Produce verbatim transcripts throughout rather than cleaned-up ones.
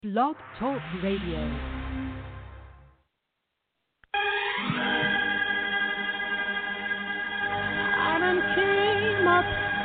Blog Talk Radio. I done came up.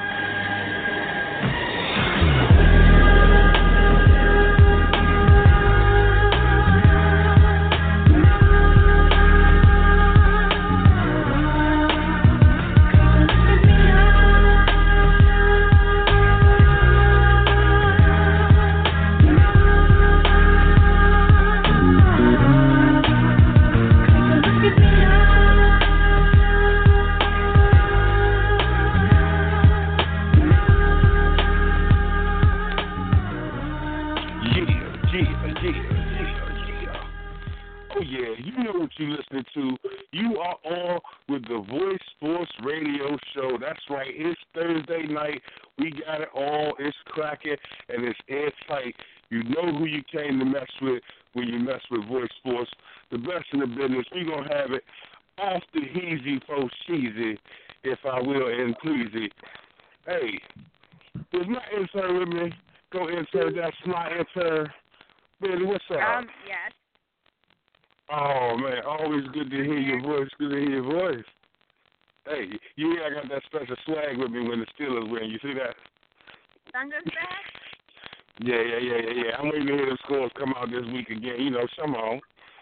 You listening to you are on with the Voice Sports Radio Show. That's right, it's Thursday night. We got it all. It's cracking and it's airtight. You know who you came to mess with when you mess with Voice Sports. The best in the business. We gonna have it off the heezy for cheesy, if I will and please it. Hey, is my intern with me? Go intern. That's my intern. Billy, what's up? Um, yes. Oh, man, always good to hear your voice, good to hear your voice. Hey, you hear I got that special swag with me when the Steelers win. You see that? Thunder swag? Yeah, yeah, yeah, yeah, yeah. I'm waiting to hear the scores come out this week again. You know, come on.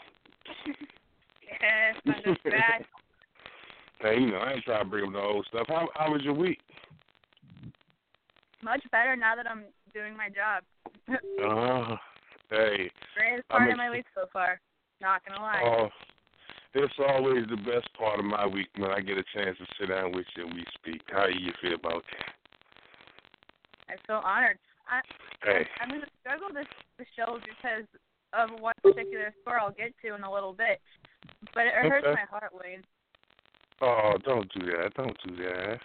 Yeah, Thunder swag. Hey, you know, I ain't trying to bring up the old stuff. How, how was your week? Much better now that I'm doing my job. uh, hey. Greatest part of my week so far. Not gonna lie. Oh, it's always the best part of my week when I get a chance to sit down with you and we speak. How do you feel about that? I feel honored. I, hey. I'm gonna struggle this, this show because of one particular score I'll get to in a little bit, but it hurts okay. my heart, Wayne. Oh, don't do that. Don't do that.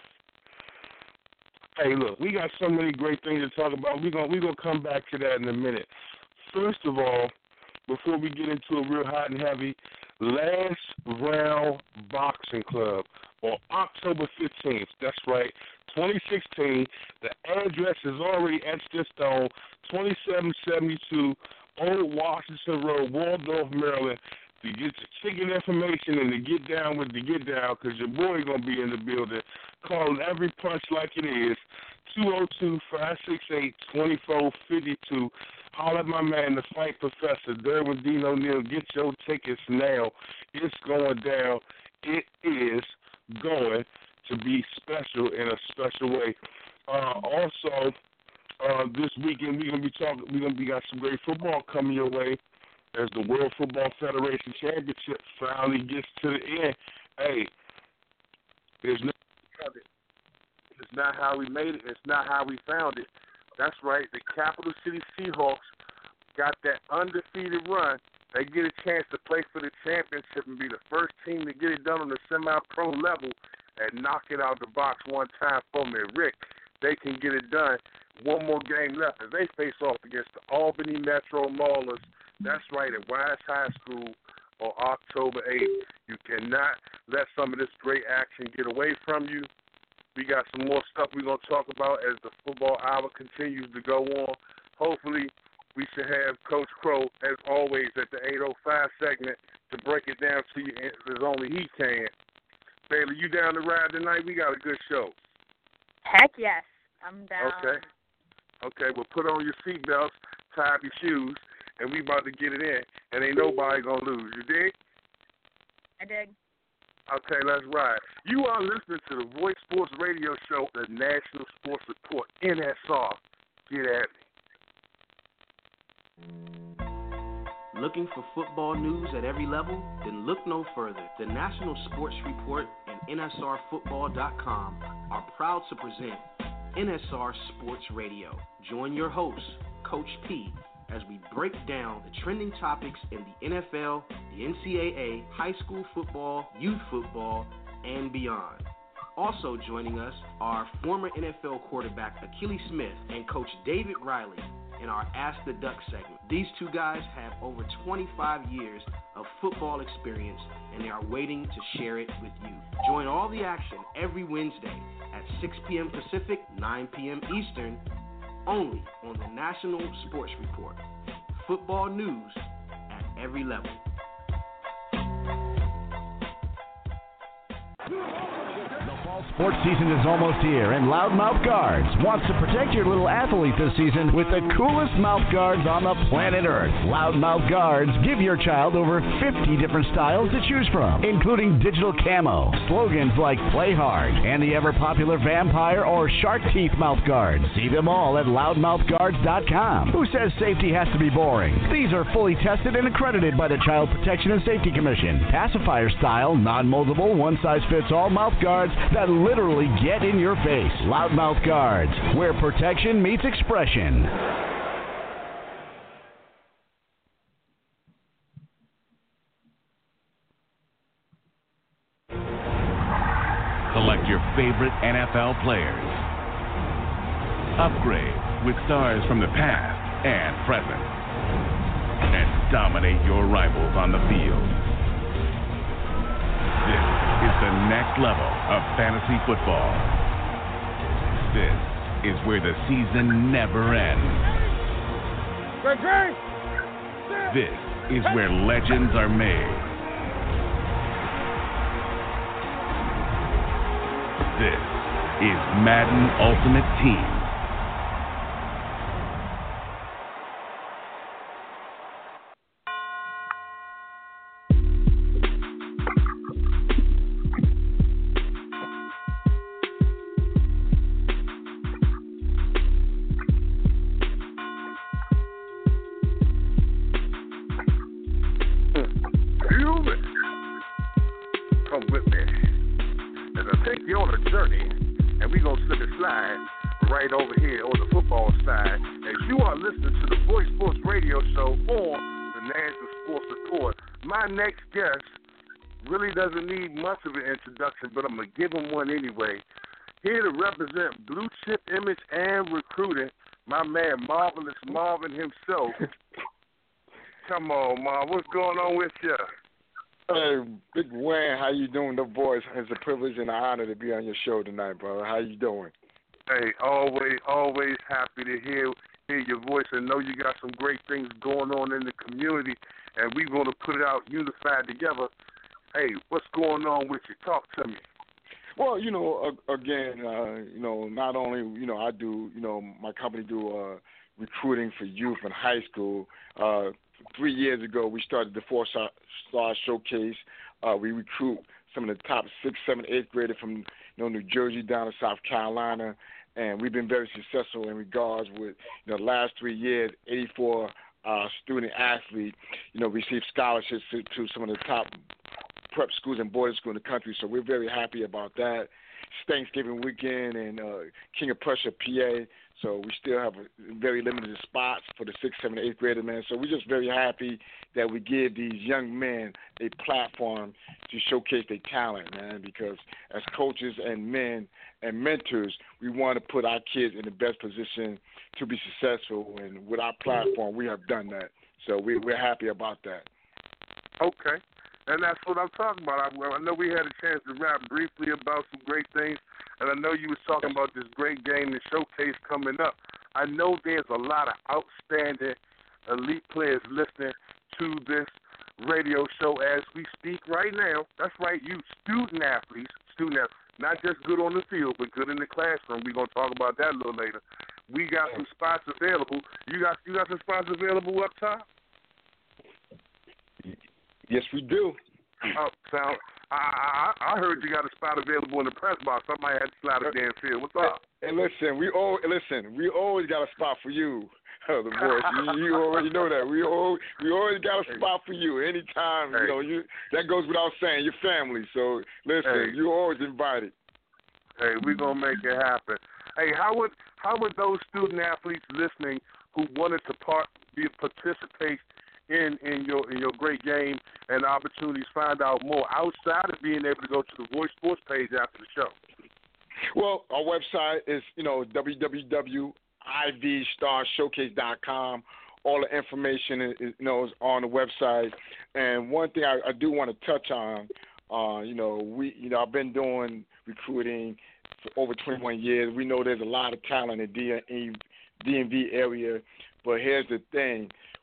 Hey, look, we got so many great things to talk about. We're gonna we're gonna come back to that in a minute. First of all, before we get into a real hot and heavy, Last Round Boxing Club on October fifteenth. That's right, twenty sixteen. The address is already etched in stone, twenty-seven seventy-two Old Washington Road, Waldorf, Maryland. To get your ticket information and to get down with the get down, because your boy going to be in the building, calling every punch like it is, two oh two, five six eight, two four five two. Holler at my man, the Fight Professor, Derwin Dean O'Neill. Get your tickets now. It's going down. It is going to be special in a special way. Uh, also, uh, this weekend we're gonna be talking. We're gonna be got some great football coming your way as the World Football Federation Championship finally gets to the end. Hey, there's no. It's not how we made it. It's not how we found it. That's right. The Capital City Seahawks got that undefeated run. They get a chance to play for the championship and be the first team to get it done on the semi-pro level and knock it out the box one time for me. Rick, they can get it done. One more game left as they face off against the Albany Metro Maulers. That's right, at Wise High School on October eighth. You cannot let some of this great action get away from you. We got some more stuff we're going to talk about as the football hour continues to go on. Hopefully, we should have Coach Crow, as always, at the eight oh five segment to break it down to you as only he can. Bailey, you down the ride tonight? We got a good show. Heck yes. I'm down. Okay. Okay, well, put on your seatbelts, tie up your shoes, and we about to get it in. And ain't nobody going to lose. You dig? I dig. Okay, let's ride. You are listening to the Voice Sports Radio Show, the National Sports Report, N S R. Get at me. Looking for football news at every level? Then look no further. The National Sports Report and N S R football dot com are proud to present N S R Sports Radio. Join your host, Coach P, as we break down the trending topics in the N F L, the N C double A, high school football, youth football, and beyond. Also joining us are former N F L quarterback Akili Smith and Coach David Riley in our Ask the Duck segment. These two guys have over twenty-five years of football experience, and they are waiting to share it with you. Join all the action every Wednesday at six p.m. Pacific, nine p.m. Eastern, only on the National Sports Report. football news at every level. Sports season is almost here, and Loudmouth Guards wants to protect your little athlete this season with the coolest mouth guards on the planet Earth. Loudmouth Guards give your child over fifty different styles to choose from, including digital camo, slogans like Play Hard, and the ever-popular Vampire or Shark Teeth mouth guards. See them all at loudmouth guards dot com. Who says safety has to be boring? These are fully tested and accredited by the Child Protection and Safety Commission. Pacifier-style, non-moldable, one-size-fits-all mouth guards that literally get in your face. Loudmouth Guards, where protection meets expression. Select your favorite N F L players. Upgrade with stars from the past and present. And dominate your rivals on the field. This is the next level of fantasy football. This is where the season never ends. This is where legends are made. This is Madden Ultimate Team. Next guest really doesn't need much of an introduction, but I'm going to give him one anyway. Here to represent Blue Chip Image and Recruiting, my man Marvelous Marvin himself. Come on, Marv, what's going on with you? Hey, Big Wayne, how you doing? The voice. It's a privilege and an honor to be on your show tonight, brother. How you doing? Hey, always, always happy to hear hear your voice and know you got some great things going on in the community. And we're going to put it out unified together. Hey, what's going on with you? Talk to me. Well, you know, again, uh, you know, not only, you know, I do, you know, my company do uh, recruiting for youth in high school. Uh, three years ago, we started the Four-Star Showcase. Uh, we recruit some of the top sixth, seventh, eighth graders from, you know, New Jersey down to South Carolina. And we've been very successful in regards with, you know, the last three years, eighty-four Uh, student athlete, you know, received scholarships to, to some of the top prep schools and boarding schools in the country. So we're very happy about that. It's Thanksgiving weekend in uh, King of Prussia, P A. So we still have a very limited spots for the sixth, seventh, eighth grader, man. So we're just very happy that we give these young men a platform to showcase their talent, man, because as coaches and men and mentors, we want to put our kids in the best position to be successful. And with our platform, we have done that. So we, we're happy about that. Okay. And that's what I'm talking about. I, I know we had a chance to rap briefly about some great things, and I know you was talking about this great game, the showcase coming up. I know there's a lot of outstanding elite players listening to this radio show as we speak right now. That's right, you student athletes, student athletes, not just good on the field, but good in the classroom. We're going to talk about that a little later. We got some spots available. You got you got some spots available up top? Yes, we do. Oh, sound. I, I I heard you got a spot available in the press box. Somebody had to slide a damn field. What's up? And listen, we all listen. We always got a spot for you, the boys. You, you already know that. We always we always got a spot for you. Anytime, hey. you know, you that goes without saying. Your family. So listen, hey. you're always invited. Hey, we're gonna make it happen. Hey, how would how would those student athletes listening who wanted to part be participate in, in your in your great game and opportunities find out more outside of being able to go to the Voice Sports page after the show? Well, our website is, you know, w w w dot i v star showcase dot com. All the information is, you know, is on the website. And one thing I, I do want to touch on, uh, you know, we, you know, I've been doing recruiting for over twenty-one years. We know there's a lot of talent in the D M V area, but here's the thing.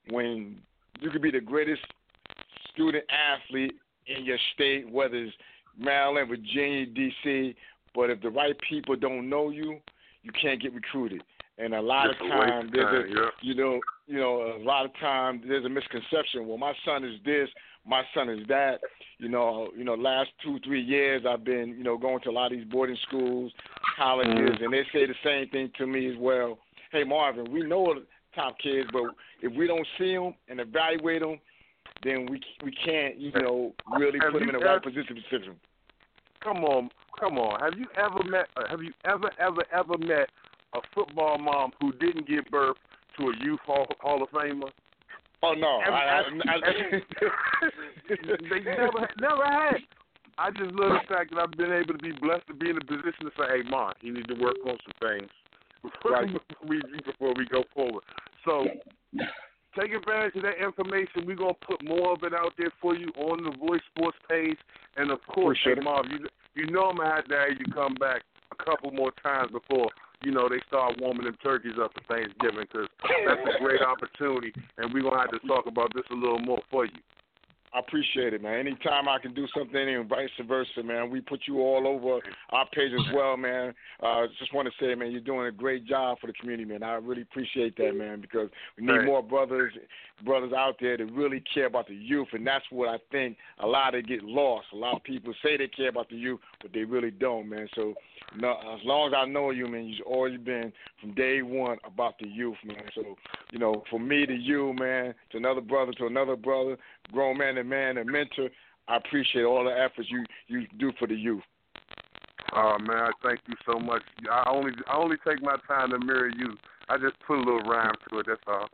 when you could be the greatest student athlete in your state, whether it's Maryland, Virginia, D C, but if the right people don't know you, you can't get recruited. And a lot Just of a times, waste of there's time, a, yeah. you know, you know, a lot of times there's a misconception. Well, my son is this, my son is that. You know, you know, last two, three years I've been, you know, going to a lot of these boarding schools, colleges, Mm-hmm. and they say the same thing to me as well. Hey, Marvin, we know the top kids, but if we don't see them and evaluate them, then we we can't, you know, really Have put them you in the right ever- position to sit them. Come on, come on. Have you ever met? uh, Have you ever, ever, ever met a football mom who didn't give birth to a youth hall, hall of famer? Oh no, Every- I, I, every- I, they never, never had. I just love the fact that I've been able to be blessed to be in a position to say, "Hey, Mom, you need to work on some things Right. before we before we go forward." So, take advantage of that information. We're gonna put more of it out there for you on the Voice Sports page, and of course, Appreciate hey, it. Mom, you you know I'm gonna have to have you come back a couple more times before you know they start warming them turkeys up for Thanksgiving, because that's a great opportunity, and we're gonna have to talk about this a little more for you. I appreciate it, man. Anytime I can do something and vice versa, man, we put you all over our page as well, man. Uh, just want to say, man, you're doing a great job for the community, man. I really appreciate that, man, because we need Right. more brothers brothers out there that really care about the youth, and that's what I think a lot of get lost. A lot of people say they care about the youth, but they really don't, man. So no, as long as I know you, man, you've always been from day one about the youth, man. So, you know, from me to you, man, to another brother, to another brother, grown man and man, and mentor, I appreciate all the efforts you, you do for the youth. Oh man, I thank you so much. I only I only take my time to mirror you. I just put a little rhyme to it. That's all.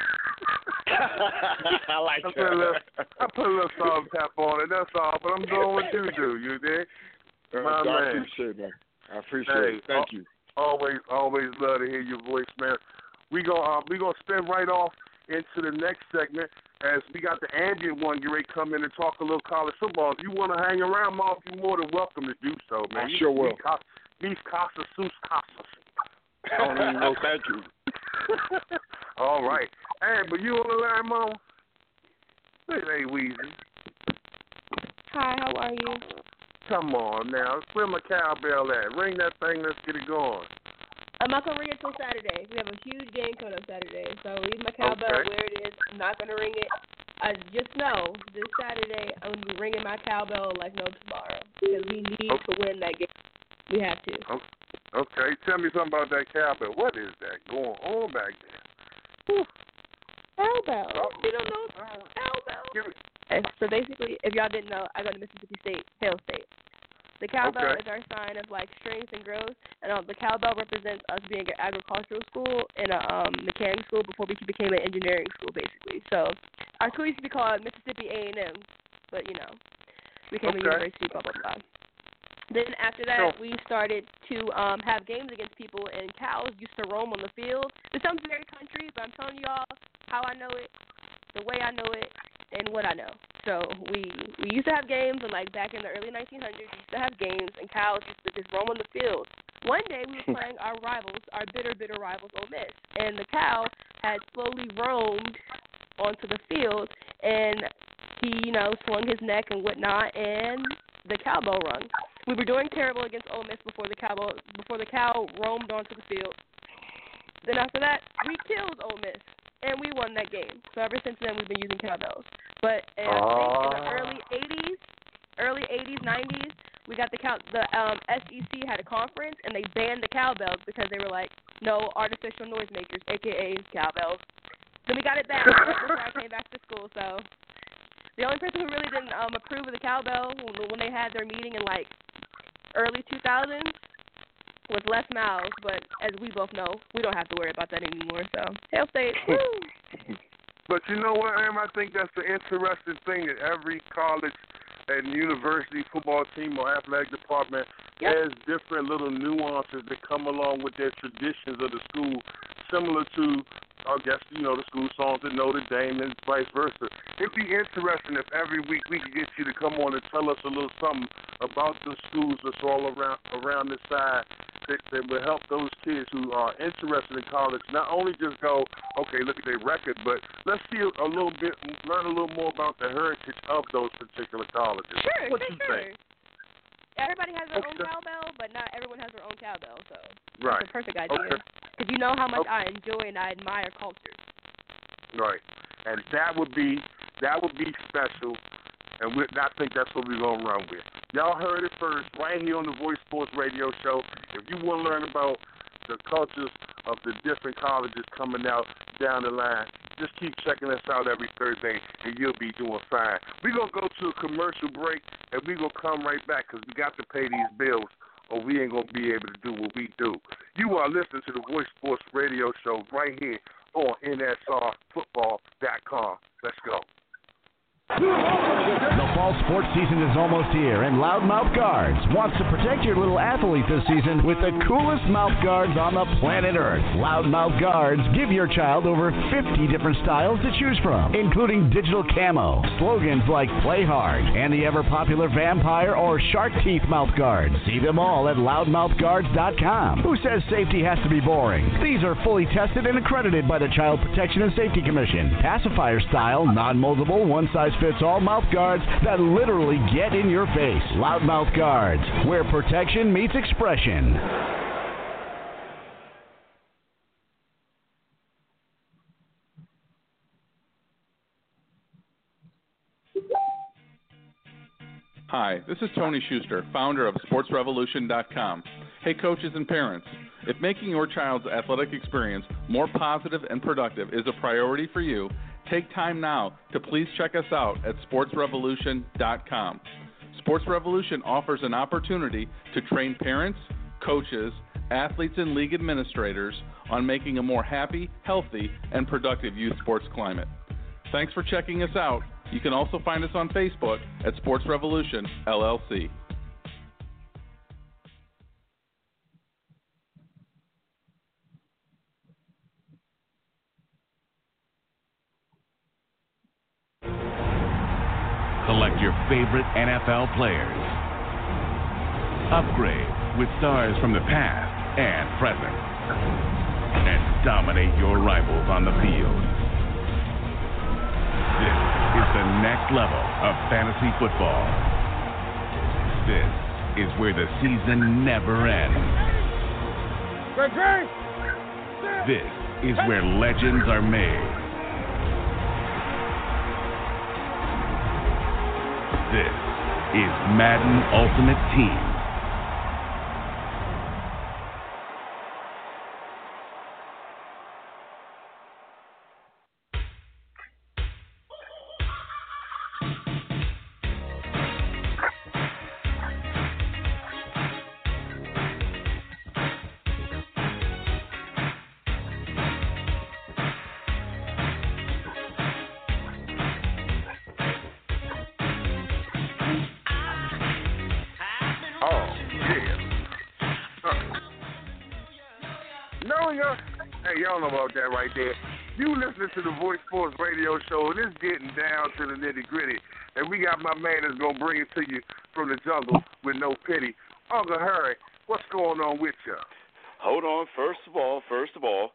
I like I that. put a little, I put a little salt tap on it. That's all. But I'm doing what you do. You dig? Uh, My I man. appreciate it, man. I appreciate Hey, it. Thank oh, you. Always, always love to hear your voice, man. We go, uh, we gonna spin right off into the next segment as we got the ambient one. You ready to come in and talk a little college football? If you want to hang around, Mark, you're more than welcome to do so, man. I sure will. These Casa Sus Casas. I don't even know. Thank you. All right. Hey, but you on the line, Mama? Hey, hey, Weezy. Hi, how are you? Come on now. Where my cowbell at? Ring that thing. Let's get it going. I'm not going to ring it till Saturday. We have a huge game coming up Saturday. So leave my cowbell Okay. where it is. I'm not going to ring it. I just know this Saturday I'm going to be ringing my cowbell like no tomorrow because we need Okay. to win that game. We have to. Okay. Tell me something about that cowbell. What is that going on back there? Whew. Cowbell. Oh. You don't know cowbell? Give it- Okay, so basically, if y'all didn't know, I go to Mississippi State, Hale State. The cowbell Okay. is our sign of like strength and growth, and um, the cowbell represents us being an agricultural school and a um, mechanic school before we became an engineering school, basically. So our school used to be called Mississippi A and M, but you know, we became Okay. a university, blah blah blah. Then after that, So- we started to um, have games against people, and cows used to roam on the field. It sounds very country, but I'm telling y'all how I know it, the way I know it, and what I know. So we we used to have games, and like back in the early nineteen hundreds, we used to have games, and cows used to just roam on the field. One day we were playing our rivals, our bitter, bitter rivals, Ole Miss, and the cow had slowly roamed onto the field, and he, you know, swung his neck and whatnot, and the cowbell rung. We were doing terrible against Ole Miss before the cowbell, before the cow roamed onto the field. Then after that, we killed Ole Miss, and we won that game. So ever since then, we've been using cowbells. But uh, I think in the early eighties, early eighties, nineties, we got the cow. The um, S E C had a conference, and they banned the cowbells because they were like, no artificial noisemakers, a k a cowbells. So we got it back before I came back to school. So the only person who really didn't um, approve of the cowbell when they had their meeting in like early two thousands was Les Miles, but as we both know, we don't have to worry about that anymore. So Hale State, woo! But you know what, Em? I think that's the interesting thing that every college and university football team or athletic department Yep. has different little nuances that come along with their traditions of the school, similar to, I guess, you know, the school songs at Notre Dame and vice versa. It'd be interesting if every week we could get you to come on and tell us a little something about the schools that's all around around this side. statistics that will help those kids who are interested in college not only just go, okay, look at their record, but let's see a, a little bit, learn a little more about the heritage of those particular colleges. Sure, what sure, you sure. think? Everybody has their Okay. own cowbell, but not everyone has their own cowbell, so Right. that's a perfect idea. Okay. Because you know how much Okay. I enjoy and I admire culture. Right, and that would be that would be special, and we, I think that's what we're gonna run with. Y'all heard it first, right here on the Voice Sports Radio Show. If you want to learn about the cultures of the different colleges coming out down the line, just keep checking us out every Thursday, and you'll be doing fine. We're gonna go to a commercial break, and we're gonna come right back because we got to pay these bills, or we ain't gonna be able to do what we do. You are listening to the Voice Sports Radio Show right here on N S R football dot com. Let's go. The fall sports season is almost here, and Loudmouth Guards wants to protect your little athlete this season with the coolest mouth guards on the planet Earth. Loudmouth Guards give your child over fifty different styles to choose from, including digital camo, slogans like Play Hard, and the ever-popular vampire or shark teeth mouth guards. See them all at loudmouth guards dot com. Who says safety has to be boring? These are fully tested and accredited by the Child Protection and Safety Commission. Pacifier style, non-moldable, one-size-fits-all mouth guards that literally get in your face. Loudmouth Guards, where protection meets expression. Hi, this is Tony Schuster, founder of sports revolution dot com. Hey coaches and parents, if making your child's athletic experience more positive and productive is a priority for you, take time now to please check us out at sports revolution dot com. Sports Revolution offers an opportunity to train parents, coaches, athletes, and league administrators on making a more happy, healthy, and productive youth sports climate. Thanks for checking us out. You can also find us on Facebook at Sports Revolution, L L C. Select your favorite N F L players. Upgrade with stars from the past and present. And dominate your rivals on the field. This is the next level of fantasy football. This is where the season never ends. This is where legends are made. This is Madden Ultimate Team. That right there. You listening to the Voice Sports Radio Show, and it's getting down to the nitty gritty. And we got my man that's gonna bring it to you from the jungle with no pity. Uncle Harry, what's going on with you? Hold on. First of all, first of all.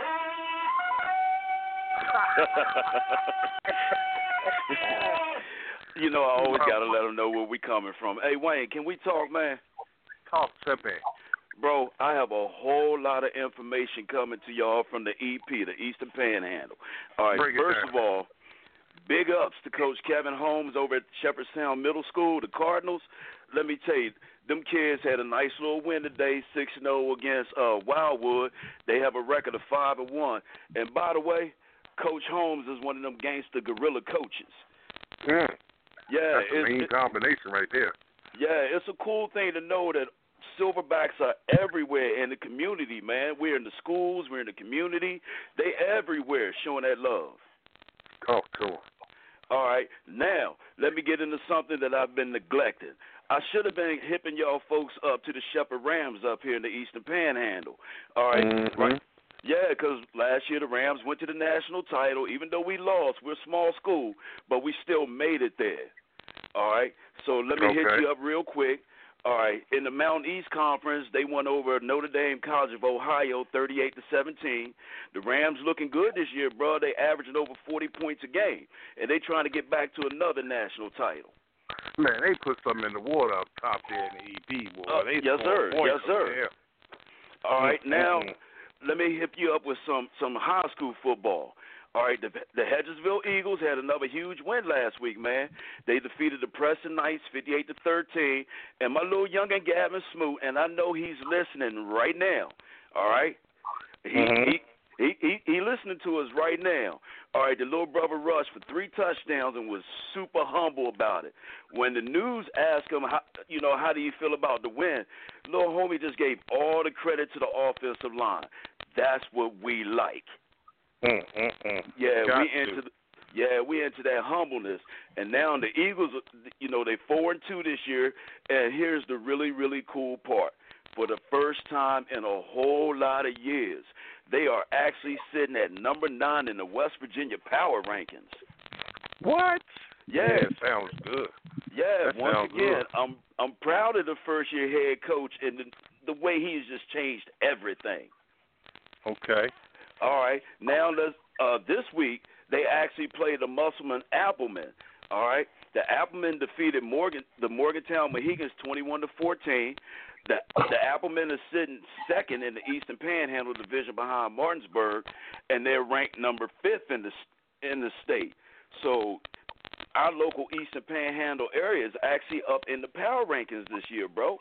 You know, I always gotta let them know where we coming from. Hey, Wayne, can we talk, man? Talk to me. Bro, I have a whole lot of information coming to y'all from the E P, the Eastern Panhandle. All right, Bring it first down. of all, big ups to Coach Kevin Holmes over at Shepherdstown Middle School, the Cardinals. Let me tell you, them kids had a nice little win today, six and oh against uh, Wildwood. They have a record of five and one. And by the way, Coach Holmes is one of them gangster guerrilla coaches. Mm. Yeah, That's a it's, mean it, combination right there. Yeah, it's a cool thing to know that Silverbacks are everywhere in the community, man. We're in the schools. We're in the community. They everywhere showing that love. Talk to them. All right. Now, let me get into something that I've been neglecting. I should have been hipping y'all folks up to the Shepherd Rams up here in the Eastern Panhandle. All right. Mm-hmm. Right. Yeah, because last year the Rams went to the national title. Even though we lost, we're a small school, but we still made it there. All right. So let me okay. hit you up real quick. All right. In the Mountain East Conference, they won over Notre Dame College of Ohio, thirty-eight to seventeen. The Rams looking good this year, bro. They averaging over forty points a game, and they trying to get back to another national title. Man, they put something in the water up top there in the E P, boy. Uh, they yes, sir. Yes, sir. There. All right. Now, mm-hmm. let me hit you up with some some high school football. All right, the, the Hedgesville Eagles had another huge win last week, man. They defeated the Preston Knights fifty-eight to thirteen, and my little youngin' Gavin Smoot, and I know he's listening right now. All right, he mm-hmm. he, he he he listening to us right now. All right, the little brother rushed for three touchdowns and was super humble about it. When the news asked him, how, you know, how do you feel about the win? Little homie just gave all the credit to the offensive line. That's what we like. Mm, mm, mm. Yeah, Got we to. into the, yeah we into that humbleness, and now the Eagles, you know, they four and two this year. And here's the really really cool part: for the first time in a whole lot of years, they are actually sitting at number nine in the West Virginia Power Rankings. What? Yeah, yeah sounds good. Yeah, that once sounds again, good. I'm I'm proud of the first year head coach and the, the way he's just changed everything. Okay. All right. Now let's. Uh, this week they actually played the Musselman Applemen. All right. The Applemen defeated Morgan, the Morgantown Mohegans, twenty-one to fourteen. The the Applemen are sitting second in the Eastern Panhandle Division behind Martinsburg, and they're ranked number fifth in the in the state. So our local Eastern Panhandle area is actually up in the power rankings this year, bro.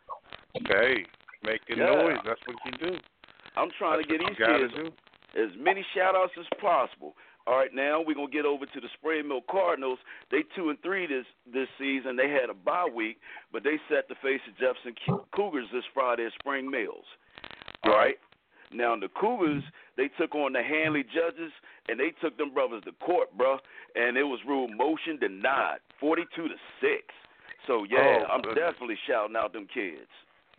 Okay, making Yeah. noise. That's what you do. I'm trying That's to get what these you gotta kids do. as many shout-outs as possible. All right, now we're going to get over to the Spring Mill Cardinals. They two and three this this season. They had a bye week, but they set the face of Jefferson Cougars this Friday at Spring Mills. All right. Now the Cougars, they took on the Hanley Judges, and they took them brothers to court, bro, and it was ruled motion denied, forty-two to six. So, yeah, Oh, I'm goodness. definitely shouting out them kids.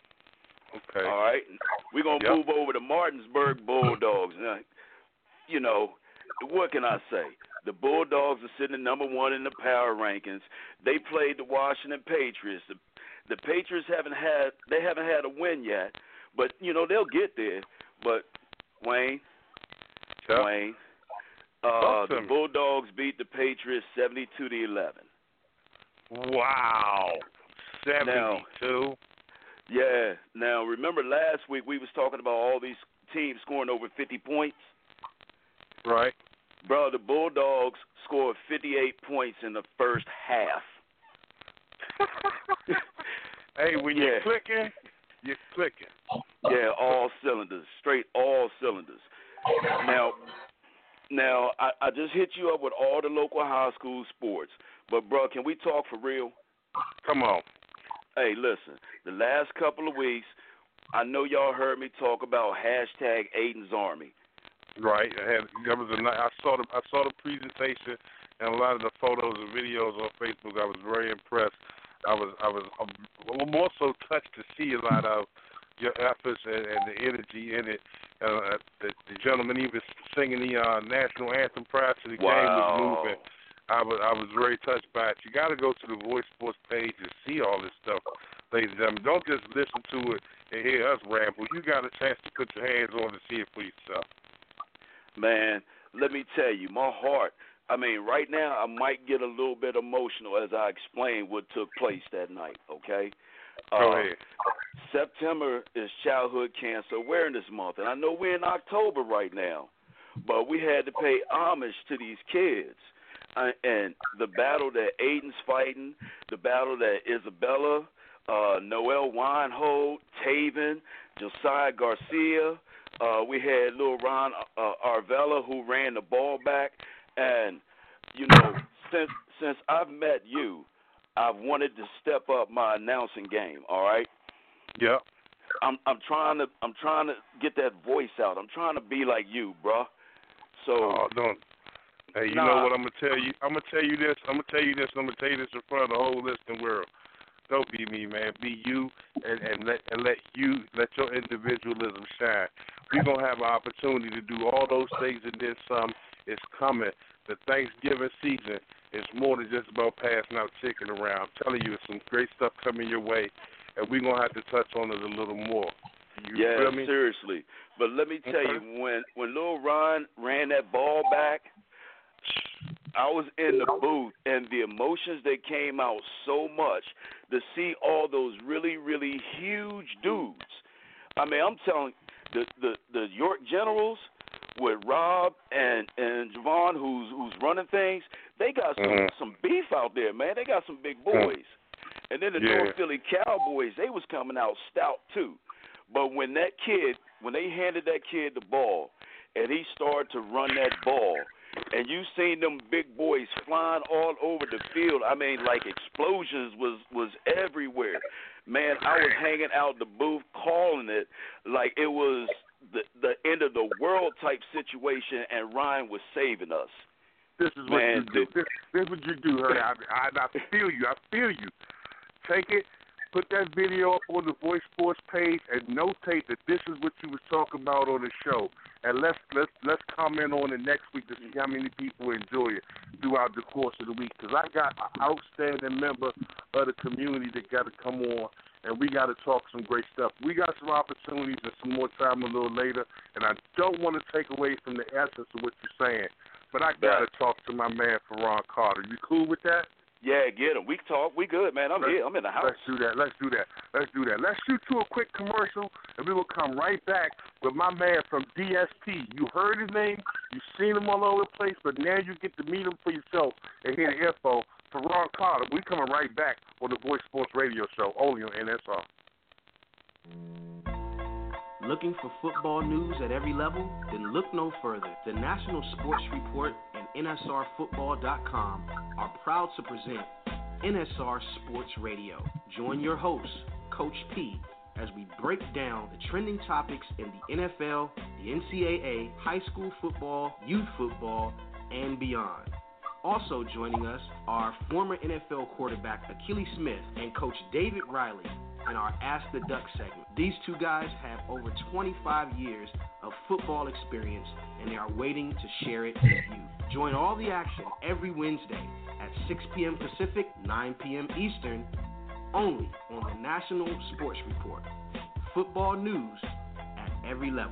Okay. All right. We're going to Yep. move over to Martinsburg Bulldogs. Now, you know, what can I say? The Bulldogs are sitting at number one in the power rankings. They played the Washington Patriots. The, the Patriots haven't had they haven't had a win yet, but you know they'll get there. But Wayne, Yep. Wayne, uh, Talk to the me. Bulldogs beat the Patriots seventy-two to eleven. Wow. seventy-two. Yeah. Now remember last week we was talking about all these teams scoring over fifty points. Right. Bro, the Bulldogs scored fifty-eight points in the first half. Hey, when Yeah. you're clicking, you're clicking. Yeah, all cylinders, straight all cylinders. Now, now I, I just hit you up with all the local high school sports, but bro, can we talk for real? Come on. Hey, listen, the last couple of weeks, I know y'all heard me talk about hashtag Aiden's Army. Right. I had that was a ni- I saw the I saw the presentation and a lot of the photos and videos on Facebook. I was very impressed. I was I was I'm more so touched to see a lot of your efforts and, and the energy in it. Uh, the, the gentleman even singing the uh, national anthem prior to the game was Wow. moving. I was I was very touched by it. You got to go to the Voice Sports page and see all this stuff, ladies and gentlemen. Don't just listen to it and hear us ramble. You got a chance to put your hands on it and see it for yourself. Man, let me tell you, my heart, I mean, right now I might get a little bit emotional as I explain what took place that night, okay? Go Uh, ahead. September is Childhood Cancer Awareness Month, and I know we're in October right now, but we had to pay homage to these kids. Uh, and the battle that Aiden's fighting, the battle that Isabella, uh, Noel Weinhold, Taven, Josiah Garcia, uh, we had little Ron uh, Arvella who ran the ball back. And, you know, since since I've met you, I've wanted to step up my announcing game, all right? Yep. I'm I'm trying to I'm trying to get that voice out. I'm trying to be like you, bruh. So Oh, don't. Hey, you Nah. know what I'm gonna tell you? I'm gonna tell you this. I'm gonna tell you this. I'm gonna tell you this in front of the whole listening world. Don't be me, man. Be you, and, and let and let you let your individualism shine. We're gonna have an opportunity to do all those things and then some. It's coming. The Thanksgiving season is more than just about passing out chicken around. I'm telling you, it's some great stuff coming your way. and we're gonna have to touch on it a little more. You yeah, feel me? seriously. But let me tell Okay. you, when when Lil Ron ran that ball back, I was in the booth, and the emotions that came out so much to see all those really, really huge dudes. I mean, I'm telling you, the the, the York Generals with Rob and and Javon, who's who's running things, they got some Mhm. some beef out there, man. They got some big boys. And then the Yeah. North Philly Cowboys, they was coming out stout too. But when that kid, when they handed that kid the ball, and he started to run that ball, and you seen them big boys flying all over the field, I mean, like explosions was was everywhere. Man, I was hanging out the booth calling it like it was the the end of the world type situation, and Ryan was saving us. This is what Man, you do. This, this is what you do, Hurry. I, I, I feel you. I feel you. Take it, put that video up on the Voice Sports page, and notate that this is what you was talking about on the show. And let's let's let's comment on it next week to see how many people enjoy it throughout the course of the week. Because I got an outstanding member of the community that got to come on, and we got to talk some great stuff. We got some opportunities and some more time a little later, and I don't want to take away from the essence of what you're saying. But I got to talk to my man, Ferron Carter. You cool with that? Yeah, get him. We talk. We good, man. I'm let's, here. I'm in the house. Let's do that. Let's do that. Let's do that. Let's shoot to a quick commercial, and we will come right back with my man from D S P. You heard his name. You've seen him all over the place, but now you get to meet him for yourself and hear the info. Ferron Carter, we coming right back on the Voice Sports Radio Show, only on N S R. Looking for football news at every level? Then look no further. The National Sports Report and N S R football dot com are proud to present N S R Sports Radio. Join your host, Coach P, as we break down the trending topics in the N F L, the N C double A, high school football, youth football, and beyond. Also joining us are former N F L quarterback Achilles Smith and Coach David Riley in our Ask the Duck segment. These two guys have over twenty-five years of football experience, and they are waiting to share it with you. Join all the action every Wednesday at six p.m. Pacific, nine p.m. Eastern, only on the National Sports Report. Football news at every level.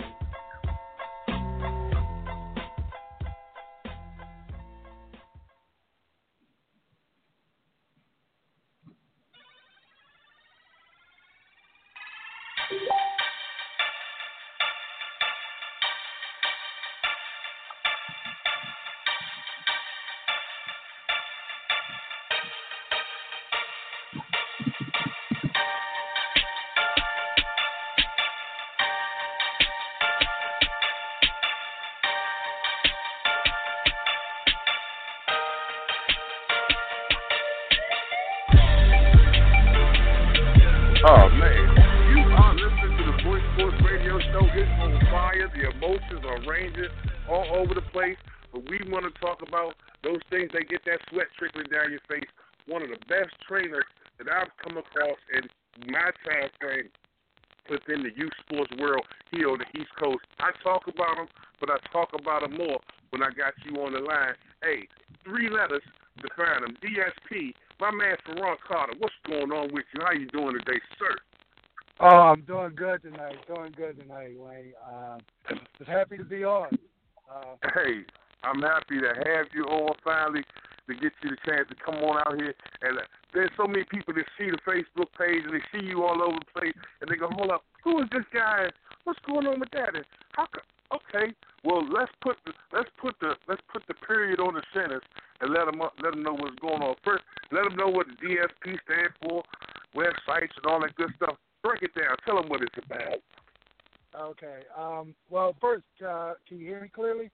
Oh, man. You are listening to the Voice Sports Radio Show. It's on fire. The emotions are ranging all over the place. But we want to talk about those things that get that sweat trickling down your face. One of the best trainers that I've come across in my time frame within the youth sports world here on the East Coast. I talk about him, but I talk about him more when I got you on the line. Hey, three letters to find him. D S P. My man, Ferron Carter, what's going on with you? How you doing today, sir? Oh, I'm doing good tonight. Doing good tonight, Wayne. Uh, just happy to be on. Uh, hey, I'm happy to have you on finally to get you the chance to come on out here. And uh, there's so many people that see the Facebook page and they see you all over the place, and they go, hold up, who is this guy? What's going on with that? And how come? Okay, well let's put the let's put the let's put the period on the sentence and let them let them know what's going on. First, let them know what the D S P stands for, websites and all that good stuff. Break it down. Tell them what it's about. Okay. Um, well, first, uh, can you hear me clearly?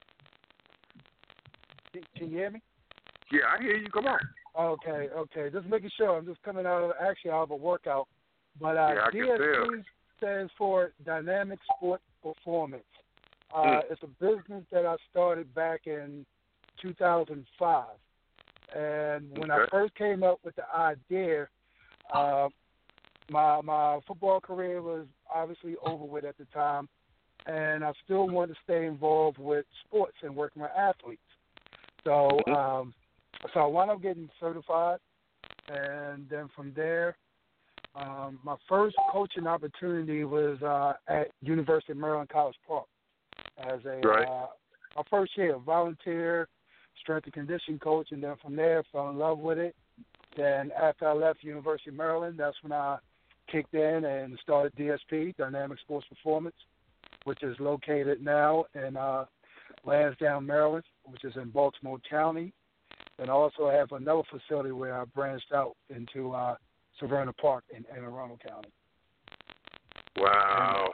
Can, can you hear me? Yeah, I hear you. Come on. Okay. Okay. Just making sure. I'm just coming out of actually out of a workout, but uh, yeah, I D can S P tell. stands for Dynamic Sport Performance. Uh, mm. It's a business that I started back in two thousand five. And when okay. I first came up with the idea, uh, my my football career was obviously over with at the time, and I still wanted to stay involved with sports and working with athletes. So, um, so I wound up getting certified, and then from there, Um, my first coaching opportunity was uh, at University of Maryland College Park as a right. uh, my first year volunteer strength and conditioning coach, and then from there fell in love with it. Then after I left University of Maryland, that's when I kicked in and started D S P, Dynamic Sports Performance, which is located now in uh, Lansdowne, Maryland, which is in Baltimore County. And I also have another facility where I branched out into uh, Severna Park in Anne Arundel County. Wow.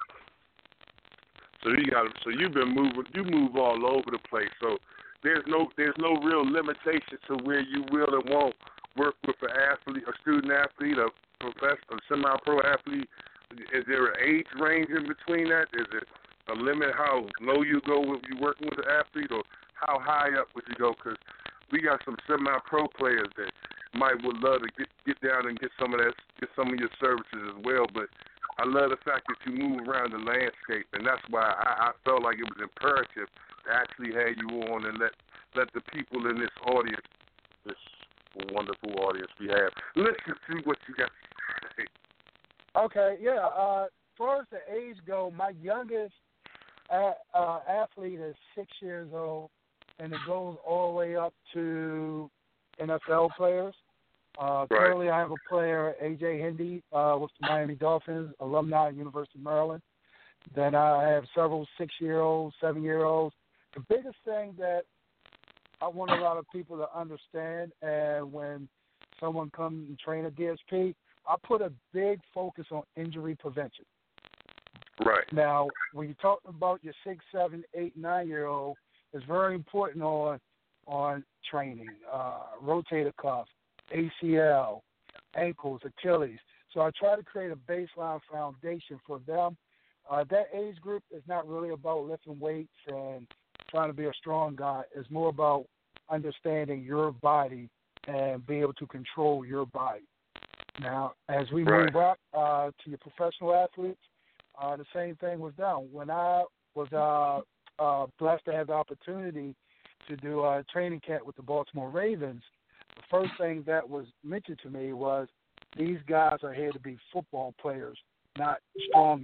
So you got so you've been moving you move all over the place. So there's no there's no real limitation to where you will and won't work with an athlete, a student athlete, a professional, a semi-pro athlete. Is there an age range in between that? Is it a limit how low you go when you working with an athlete, or how high up would you go? Because we got some semi-pro players that might would love to get get down and get some of that, get some of your services as well. But I love the fact that you move around the landscape, and that's why I, I felt like it was imperative to actually have you on and let let the people in this audience, this wonderful audience we have, listen to what you got to say. Okay, yeah. Uh, as far as the age go, my youngest a- uh, athlete is six years old, and it goes all the way up to N F L players. Uh, right. Currently, I have a player, A J Hindy, uh, with the Miami Dolphins, alumni at University of Maryland. Then I have several six-year-olds, seven-year-olds. The biggest thing that I want a lot of people to understand, and when someone comes and train at D S P, I put a big focus on injury prevention. Right. Now, when you talk about your six, seven, eight, nine-year-old, it's very important on on training, uh, rotator cuff, A C L, ankles, Achilles. So I try to create a baseline foundation for them. Uh, that age group is not really about lifting weights and trying to be a strong guy. It's more about understanding your body and being able to control your body. Now, as we right. move up uh, to your professional athletes, uh, the same thing was done. When I was uh, uh, blessed to have the opportunity to do a training camp with the Baltimore Ravens, the first thing that was mentioned to me was these guys are here to be football players, not strong.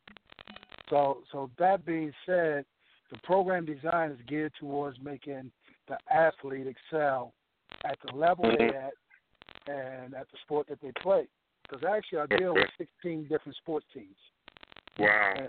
So, so that being said, the program design is geared towards making the athlete excel at the level mm-hmm. they're at and at the sport that they play. Because actually I deal with sixteen different sports teams. Wow. And,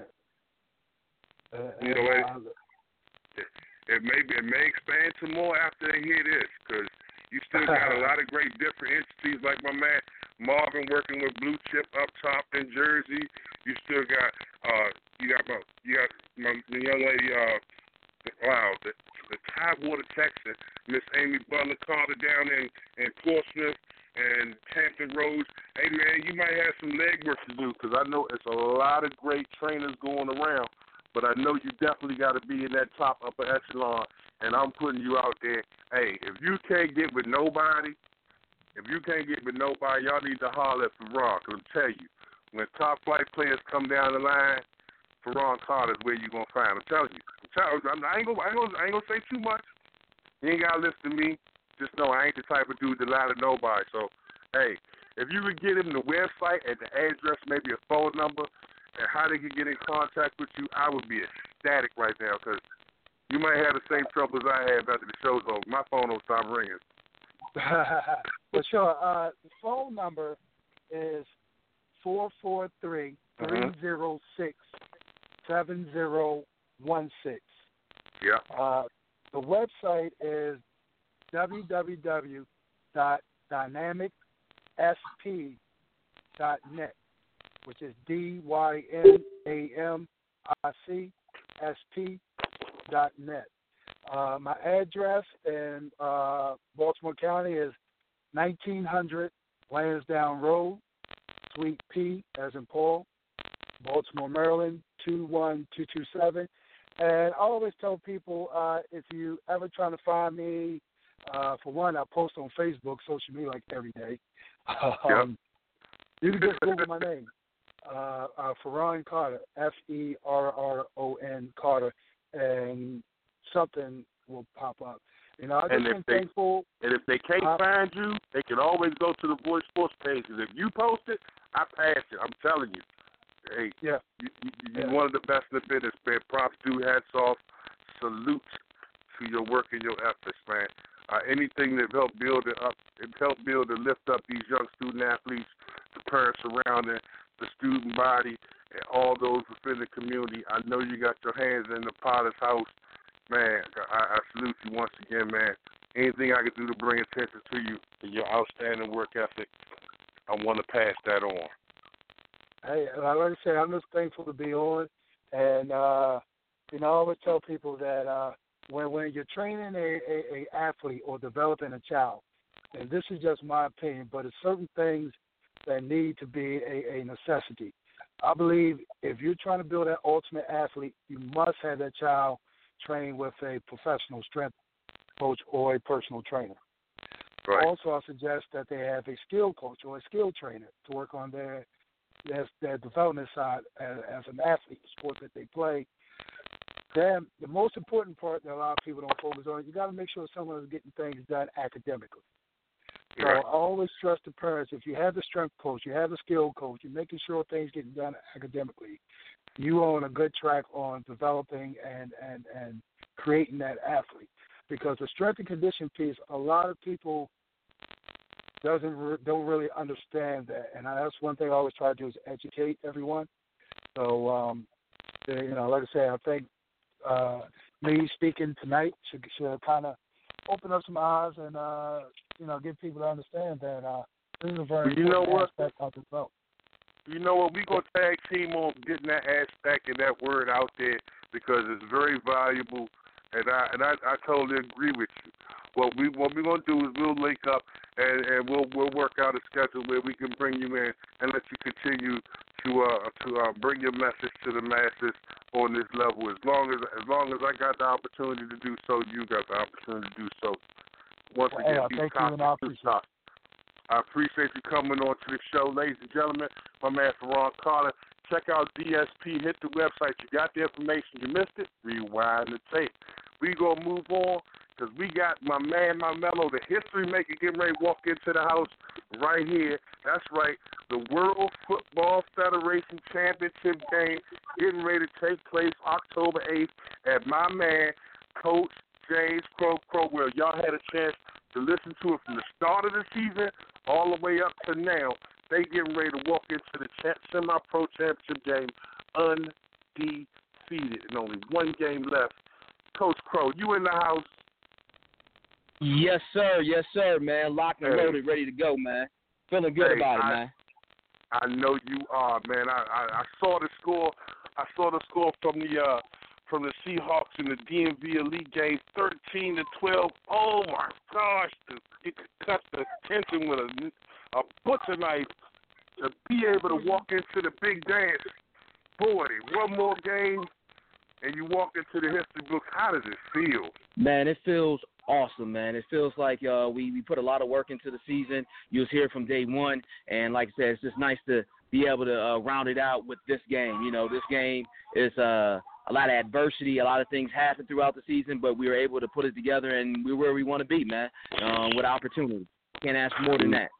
uh, you know what? uh, It, it may it may expand to more after they hear this, because you still got a lot of great different entities, like my man Marvin working with Blue Chip up top in Jersey. You still got uh you got my you got my the young lady uh wow the the Tidewater Texan, Miss Amy Butler Carter down in, in Portsmouth and Hampton Roads. Hey man, you might have some legwork to do, because I know it's a lot of great trainers going around, but I know you definitely got to be in that top upper echelon, and I'm putting you out there. Hey, if you can't get with nobody, if you can't get with nobody, y'all need to holler at Ferron, because I'm telling you, when top flight players come down the line, Ferron Carter is where you're going to find him. I'm telling you. I'm telling you I ain't going I ain't gonna, I ain't gonna say too much. You ain't got to listen to me. Just know I ain't the type of dude to lie to nobody. So, hey, if you could get him the website and the address, maybe a phone number, and how they could get in contact with you, I would be ecstatic right now, because you might have the same trouble as I have after the show's over. My phone don't stop ringing. For sure. Uh, the phone number is four four three, three zero six, seven zero one six. Yeah. Uh, the website is w w w dot dynamic s p dot net, which is D Y N A M I C S P dot net. Uh, my address in uh, Baltimore County is nineteen hundred Lansdowne Road, Suite P, as in Paul, Baltimore, Maryland, two one two two seven. And I always tell people, uh, if you ever trying to find me, uh, for one, I post on Facebook, social media, like every day. Um, yep. You can just Google my name, uh, uh, Ferron Carter, F E R R O N Carter, and something will pop up. You know, I just and if been they, thankful. And if they can't uh, find you, they can always go to the Voice Sports page. Because if you post it, I pass it. I'm telling you. Hey, yeah. you, you, you're yeah. one of the best in the business, man. Props to, hats off, salute to your work and your efforts, man. Uh, anything that help build it up, it help build and lift up these young student athletes, the parents surrounding, the student body, and all those within the community. I know you got your hands in the Potter's house, man. I, I salute you once again, man. Anything I can do to bring attention to you and your outstanding work ethic, I want to pass that on. Hey, like I said, I'm just thankful to be on, and uh, you know, I always tell people that uh, when when you're training a, a, a athlete or developing a child, and this is just my opinion, but it's certain things that need to be a, a necessity. I believe if you're trying to build that ultimate athlete, you must have that child trained with a professional strength coach or a personal trainer. Right. Also, I suggest that they have a skill coach or a skill trainer to work on their their, their development side as, as an athlete, the sport that they play. Then the most important part that a lot of people don't focus on, you got to make sure someone is getting things done academically. So Right. I always stress to parents, if you have the strength coach, you have the skill coach, you're making sure things get done academically, you are on a good track on developing and, and, and creating that athlete. Because the strength and condition piece, a lot of people doesn't re- don't really understand that, and that's one thing I always try to do is educate everyone. So, um, you know, like I said, I think uh, me speaking tonight should, should kind of open up some eyes and uh, you know, get people to understand that uh, this is a very you know important what? aspect of the vote. You know what? We're going to tag team on getting that aspect and that word out there because it's very valuable, and I and I, I totally agree with you. What we what we're going to do is we'll link up and, and we'll we'll work out a schedule where we can bring you in and let you continue to uh to uh, bring your message to the masses on this level. As long as as long as I got the opportunity to do so, you got the opportunity to do so. Once Well, again, hey, these thank you, and I topics appreciate are I appreciate you coming on to the show, ladies and gentlemen. My man Ferron Carter. Check out D S P. Hit the website. You got the information. You missed it. Rewind the tape. We gonna move on because we got my man, my mellow, the history maker, getting ready to walk into the house right here. That's right. The World Football Federation Championship game getting ready to take place October eighth at my man, Coach James Crow Crowell. Y'all had a chance to listen to it from the start of the season all the way up to now. They getting ready to walk into the semi-pro championship game undefeated and only one game left. Coach Crow, you in the house? Yes, sir. Yes, sir, man. Locked and Hey. loaded, ready to go, man. Feeling good Hey, about it, I, man. I know you are, man. I, I, I saw the score. I saw the score from the uh, from the Seahawks in the D M V Elite game, thirteen to twelve. Oh my gosh! To, you could cut the tension with a a butcher knife to be able to walk into the big dance. Boy, one more game, and you walk into the history books. How does it feel? Man, it feels awesome, man. It feels like uh, we, we put a lot of work into the season. You was here from day one, and like I said, it's just nice to be able to uh, round it out with this game. You know, this game is uh, a lot of adversity. A lot of things happen throughout the season, but we were able to put it together, and we're where we want to be, man, um, with opportunity. Can't ask for more than that.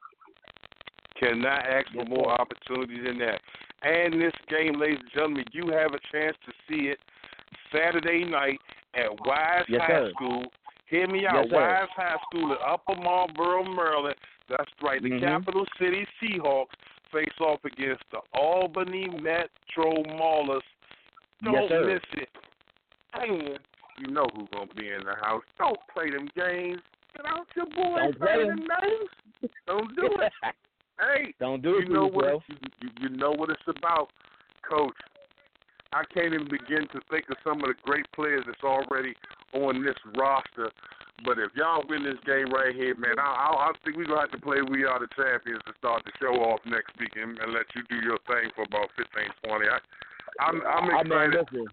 Cannot ask for more opportunity than that. And this game, ladies and gentlemen, you have a chance to see it Saturday night at Wise Yes, High sir. School. Hear me out. Yes, sir. Wise High School in Upper Marlboro, Maryland. That's right. The Mhm. Capital City Seahawks face off against the Albany Metro Maulers. Don't Yes, sir. miss it. Man, you know who's going to be in the house. Don't play them games. Get out your boys. Don't play them names. Don't do it. Hey, Don't do it you to know me, what bro. it, you, you know what it's about, Coach. I can't even begin to think of some of the great players that's already on this roster. But if y'all win this game right here, man, I, I, I think we're going to have to play We Are the Champions to start the show off next week and, and let you do your thing for about fifteen, twenty. I, I'm, I'm I mean, excited. listen,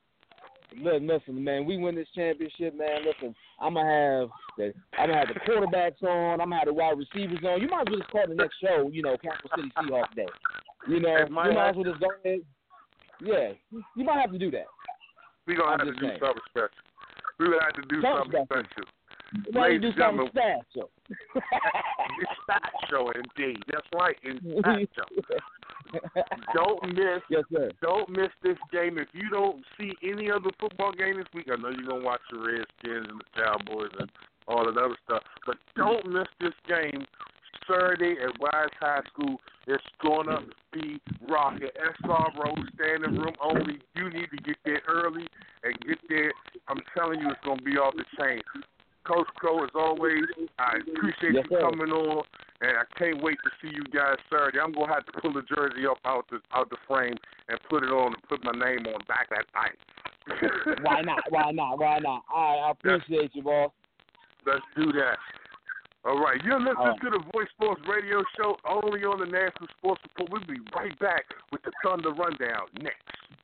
listen, listen, man. We win this championship, man. Listen, I'm gonna have the I'm gonna have the quarterbacks on. I'm gonna have the wide receivers on. You might as well just call the next show, you know, Capital City Seahawks Day. You know, It might you might have- as well just go ahead. Yeah, you might have to do that. We're going I'm to have to just do saying. something special. We would have to do Something something special. special. Why you do something special? Special, indeed. That's right, special. Don't miss. Yes, sir. Don't miss this game. If you don't see any other football game this week, I know you're gonna watch the Redskins and the Cowboys and all of that other stuff, but don't miss this game. Saturday at Wise High School. It's gonna be rocking. S R Road, standing room only. You need to get there early and get there. I'm telling you, it's gonna be off the chain. Coach Crow, as always, I appreciate yes, you sir. coming on, and I can't wait to see you guys Saturday. I'm gonna have to pull the jersey up out the out the frame and put it on and put my name on back that night. Why not? Why not? Why not? I, I appreciate you, boss. Let's do that. All right, you're listening right. to the Voice Sports Radio Show only on the National Sports Report. We'll be right back with the Thunder Rundown next.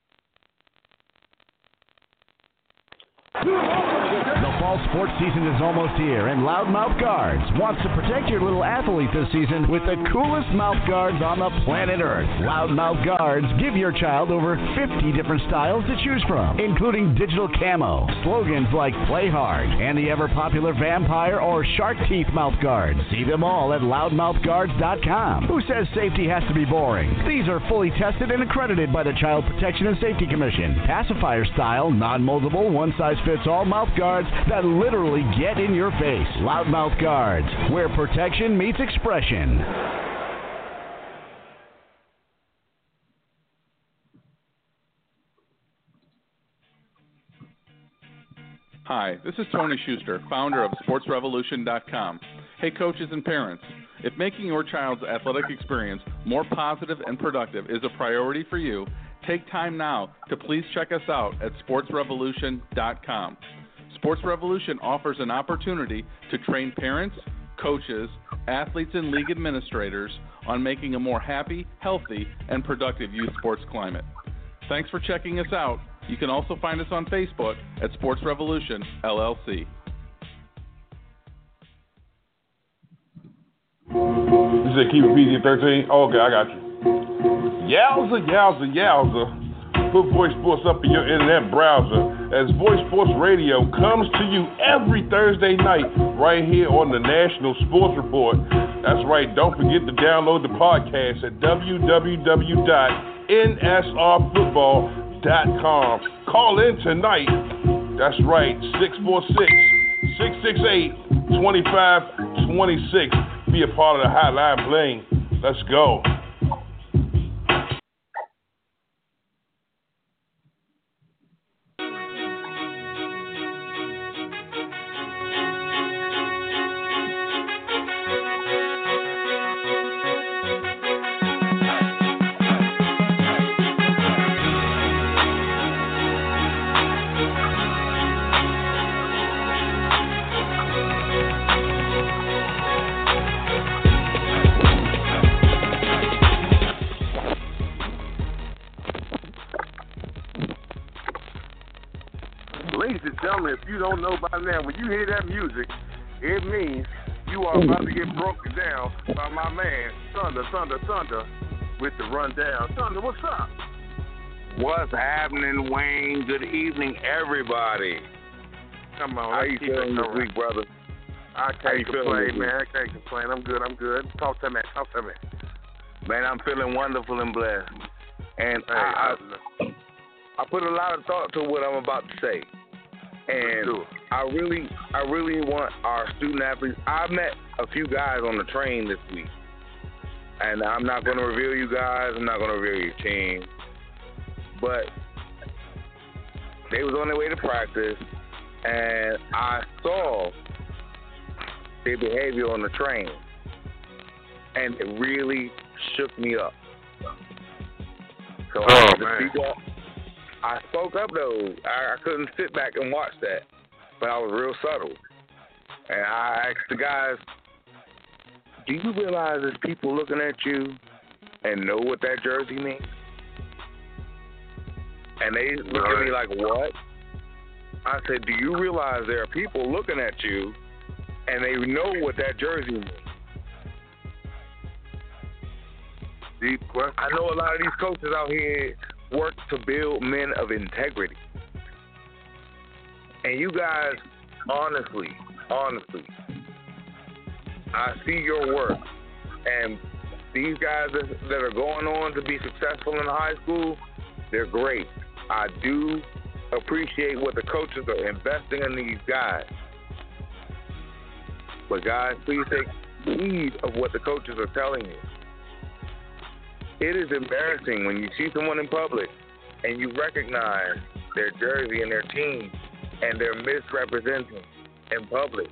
The fall sports season is almost here, and Loudmouth Guards wants to protect your little athlete this season with the coolest mouth guards on the planet Earth. Loudmouth Guards give your child over fifty different styles to choose from, including digital camo, slogans like Play Hard, and the ever-popular Vampire or Shark Teeth mouth guards. See them all at loudmouth guards dot com. Who says safety has to be boring? These are fully tested and accredited by the Child Protection and Safety Commission. Pacifier style, non-moldable, one-size-fits-all mouth guards that literally get in your face. Loudmouth Guards, where protection meets expression. Hi, this is Tony Schuster, founder of sports revolution dot com. Hey coaches and parents, if making your child's athletic experience more positive and productive is a priority for you, take time now to please check us out at sports revolution dot com. Sports Revolution offers an opportunity to train parents, coaches, athletes, and league administrators on making a more happy, healthy, and productive youth sports climate. Thanks for checking us out. You can also find us on Facebook at Sports Revolution, L L C. You said keep it P G thirteen? Oh, okay, I got you. Yowza, yowza, yowza. Put Voice Sports up in your internet browser as Voice Sports Radio comes to you every Thursday night right here on the National Sports Report. That's right, don't forget to download the podcast at w w w dot n s r football dot com. Call in tonight. That's right, six four six, six six eight, two five two six. Be a part of the Hotline Bling. Let's go. If you don't know by now, when you hear that music, it means you are about to get broken down by my man, Thunder, Thunder, Thunder, with the rundown. Thunder, what's up? What's happening, Wayne? Good evening, everybody. Come on, how you feeling this week, brother? I can't complain, man. I can't complain. I'm good. I'm good. Talk to me. Talk to me. Man, I'm feeling wonderful and blessed. And hey, I, I, I put a lot of thought to what I'm about to say. And I really, I really want our student athletes. I met a few guys on the train this week, and I'm not going to reveal you guys. I'm not going to reveal your team, but they was on their way to practice, and I saw their behavior on the train, and it really shook me up. So oh, I had to man. speak up. I spoke up, though. I, I couldn't sit back and watch that, but I was real subtle. And I asked the guys, do you realize there's people looking at you and know what that jersey means? And they look at me like, what? I said, do you realize there are people looking at you and they know what that jersey means? Deep question. I know a lot of these coaches out here work to build men of integrity. And you guys, honestly, honestly. I see your work, and these guys that, that are going on to be successful in high school, they're great. I do appreciate what the coaches are investing in these guys. But guys, please take heed of what the coaches are telling you. It is embarrassing when you see someone in public and you recognize their jersey and their team and they're misrepresenting in public.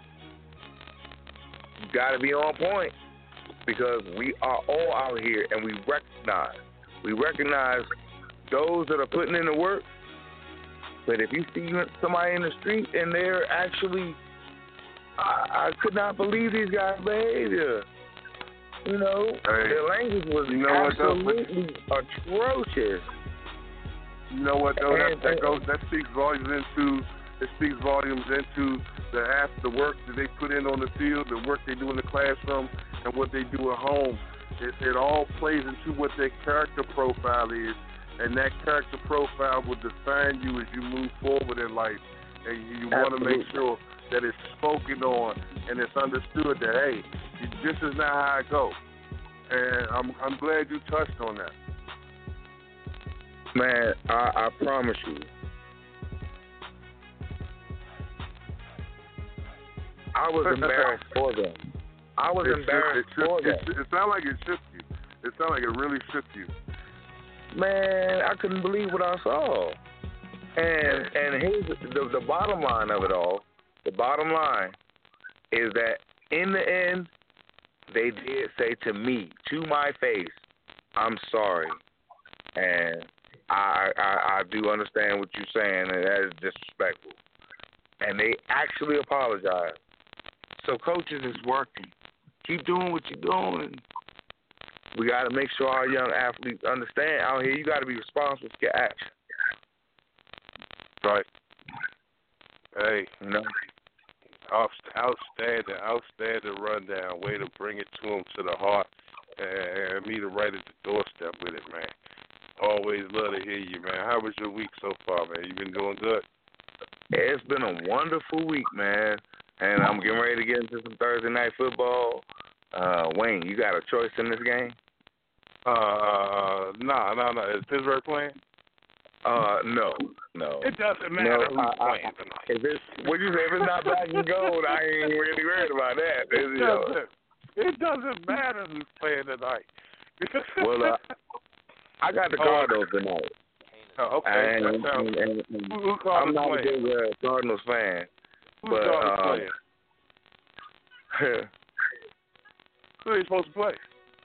You got to be on point because we are all out here and we recognize. We recognize those that are putting in the work. But if you see somebody in the street and they're actually, I, I could not believe these guys' behavior. You know, hey, their language was you know absolutely what, atrocious. You know what though? That, that goes. That speaks volumes into. It speaks volumes into the half the work that they put in on the field, the work they do in the classroom, and what they do at home. It, it all plays into what their character profile is, and that character profile will define you as you move forward in life. And you, you want to make sure that it's spoken on and it's understood that hey, this is not how I go. And I'm I'm glad you touched on that. Man, I, I promise you. I was embarrassed for them. I was it embarrassed shook, it for shook, them. It, it sounded like it shook you. It sounded like it really shook you. Man, I couldn't believe what I saw. And and here's the, the bottom line of it all. The bottom line is that in the end, they did say to me, to my face, I'm sorry. And I, I I do understand what you're saying, and that is disrespectful. And they actually apologized. So coaches is working. Keep doing what you're doing. We got to make sure our young athletes understand out here you got to be responsible for your actions. Right. Hey. You know? Outstanding, outstanding rundown. Way to bring it to them to the heart and, and me to right at the doorstep with it, man. Always love to hear you, man. How was your week so far, man? You been doing good? It's been a wonderful week, man. And I'm getting ready to get into some Thursday night football. Uh, Wayne, you got a choice in this game? Uh, no, no, no. Is Pittsburgh playing? Uh, no, no. It doesn't matter no, who's I, playing I, tonight. If it's, what you say, if it's not black and gold, I ain't really worried about that. It you know. doesn't, it doesn't matter who's playing tonight. Well, uh, I got the Cardinals tonight. Oh, okay. And, that sounds, and, and, and who, who I'm not playing? a big uh, Cardinals fan. Who's but, Cardinals um, playing? Who are you supposed to play?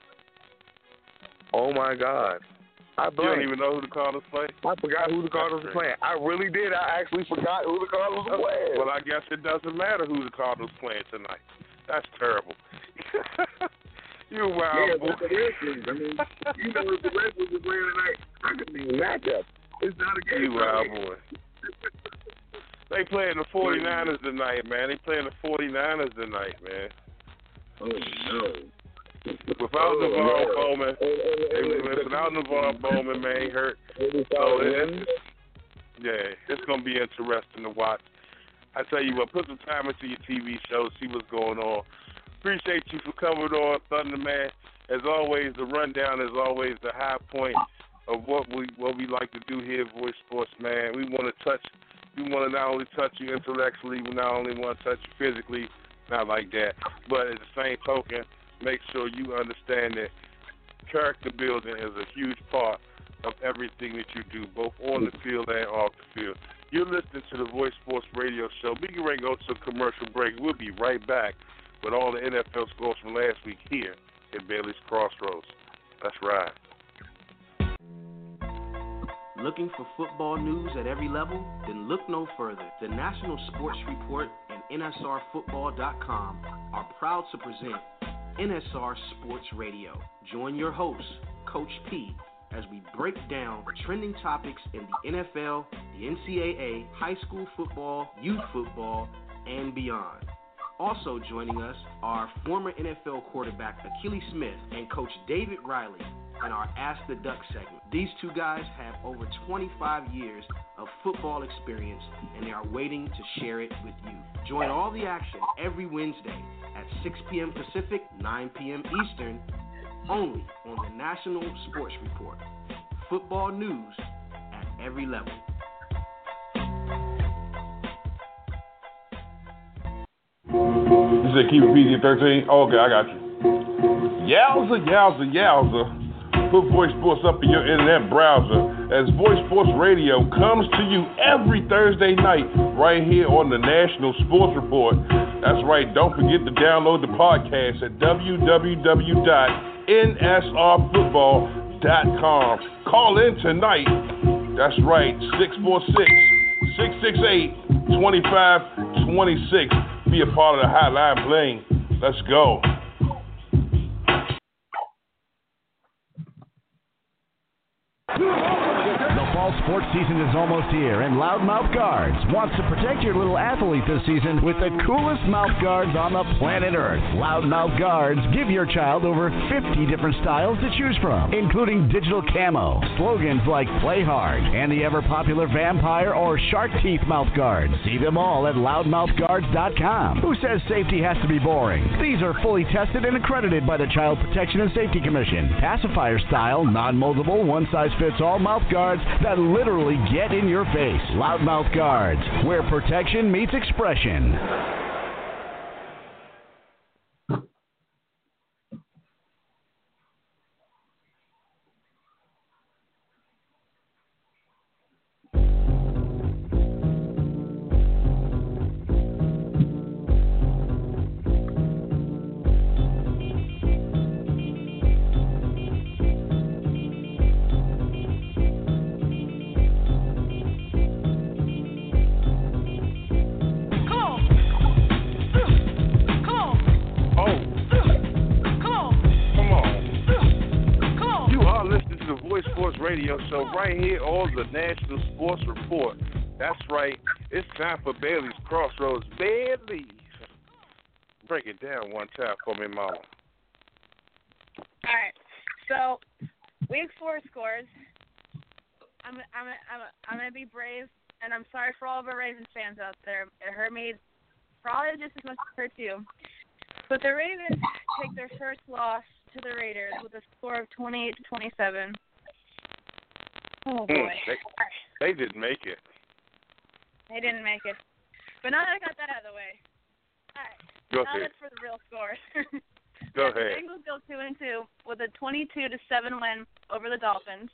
Oh, my God. I You don't even know who the Cardinals play? I forgot who the Cardinals were playing. I really did. I actually forgot who the Cardinals were playing. Well, I guess it doesn't matter who the Cardinals playing tonight. That's terrible. You wild yeah, boy. but the Redskins, I mean, you know if the Redskins are playing tonight, I could be a matchup. It's not a game. You wild boy. They playing the forty-niners tonight, man. They playing the forty-niners tonight, man. Oh, no. Without oh, Navarre no. Bowman, oh, oh, oh, they, without Navarre Bowman, man, he hurt. So it's, yeah, it's gonna be interesting to watch. I tell you what, put some time into your T V show, see what's going on. Appreciate you for coming on, Thunderman. As always, the rundown is always the high point of what we what we like to do here at Voice Sports, man. We want to touch, we want to not only touch you intellectually, we not only want to touch you physically, not like that, but at the same token, make sure you understand that character building is a huge part of everything that you do, both on the field and off the field. You're listening to the Voice Sports Radio Show. We can go to a commercial break. We'll be right back with all the N F L scores from last week here at Bailey's Crossroads. That's right. Looking for football news at every level? Then look no further. The National Sports Report and N S R football dot com are proud to present N S R Sports Radio. Join your host, Coach P, as we break down trending topics in the N F L, the N C double A, high school football, youth football, and beyond. Also joining us are former N F L quarterback Akili Smith and Coach David Riley in our Ask the Duck segment. These two guys have over twenty-five years of football experience, and they are waiting to share it with you. Join all the action every Wednesday at six p.m. Pacific, nine p.m. Eastern, only on the National Sports Report. Football news at every level. You said keep it P G thirteen? Oh, okay, I got you. Yowza, yowza, yowza. Put Voice Sports up in your internet browser as Voice Sports Radio comes to you every Thursday night right here on the National Sports Report. That's right, don't forget to download the podcast at w w w dot n s r football dot com. Call in tonight. That's right, six four six, six six eight, two five two six. Be a part of the hotline bling. Let's go. The fall sports season is almost here, and Loudmouth Guards wants to protect your little athlete this season with the coolest mouth guards on the planet Earth. Loudmouth Guards give your child over fifty different styles to choose from, including digital camo, slogans like Play Hard, and the ever-popular vampire or shark teeth mouth guards. See them all at loudmouth guards dot com. Who says safety has to be boring? These are fully tested and accredited by the Child Protection and Safety Commission. Pacifier style, non-moldable, one-size-fits-all mouth guards that literally get in your face. Loudmouth Guards, where protection meets expression. Radio show right here on the National Sports Report. That's right. It's time for Bailey's Crossroads. Bailey's. Break it down one time for me, Mama. All right. So, week four scores. I'm I'm I'm I'm gonna be brave, and I'm sorry for all of our Ravens fans out there. It hurt me probably just as much as it hurt you. But the Ravens take their first loss to the Raiders with a score of twenty-eight to twenty-seven. Oh, boy. Mm, they, they didn't make it. They didn't make it. But now that I got that out of the way, all right. Go now ahead. that's for the real score. Go the ahead. Bengals go two and two with a twenty-two to seven win over the Dolphins.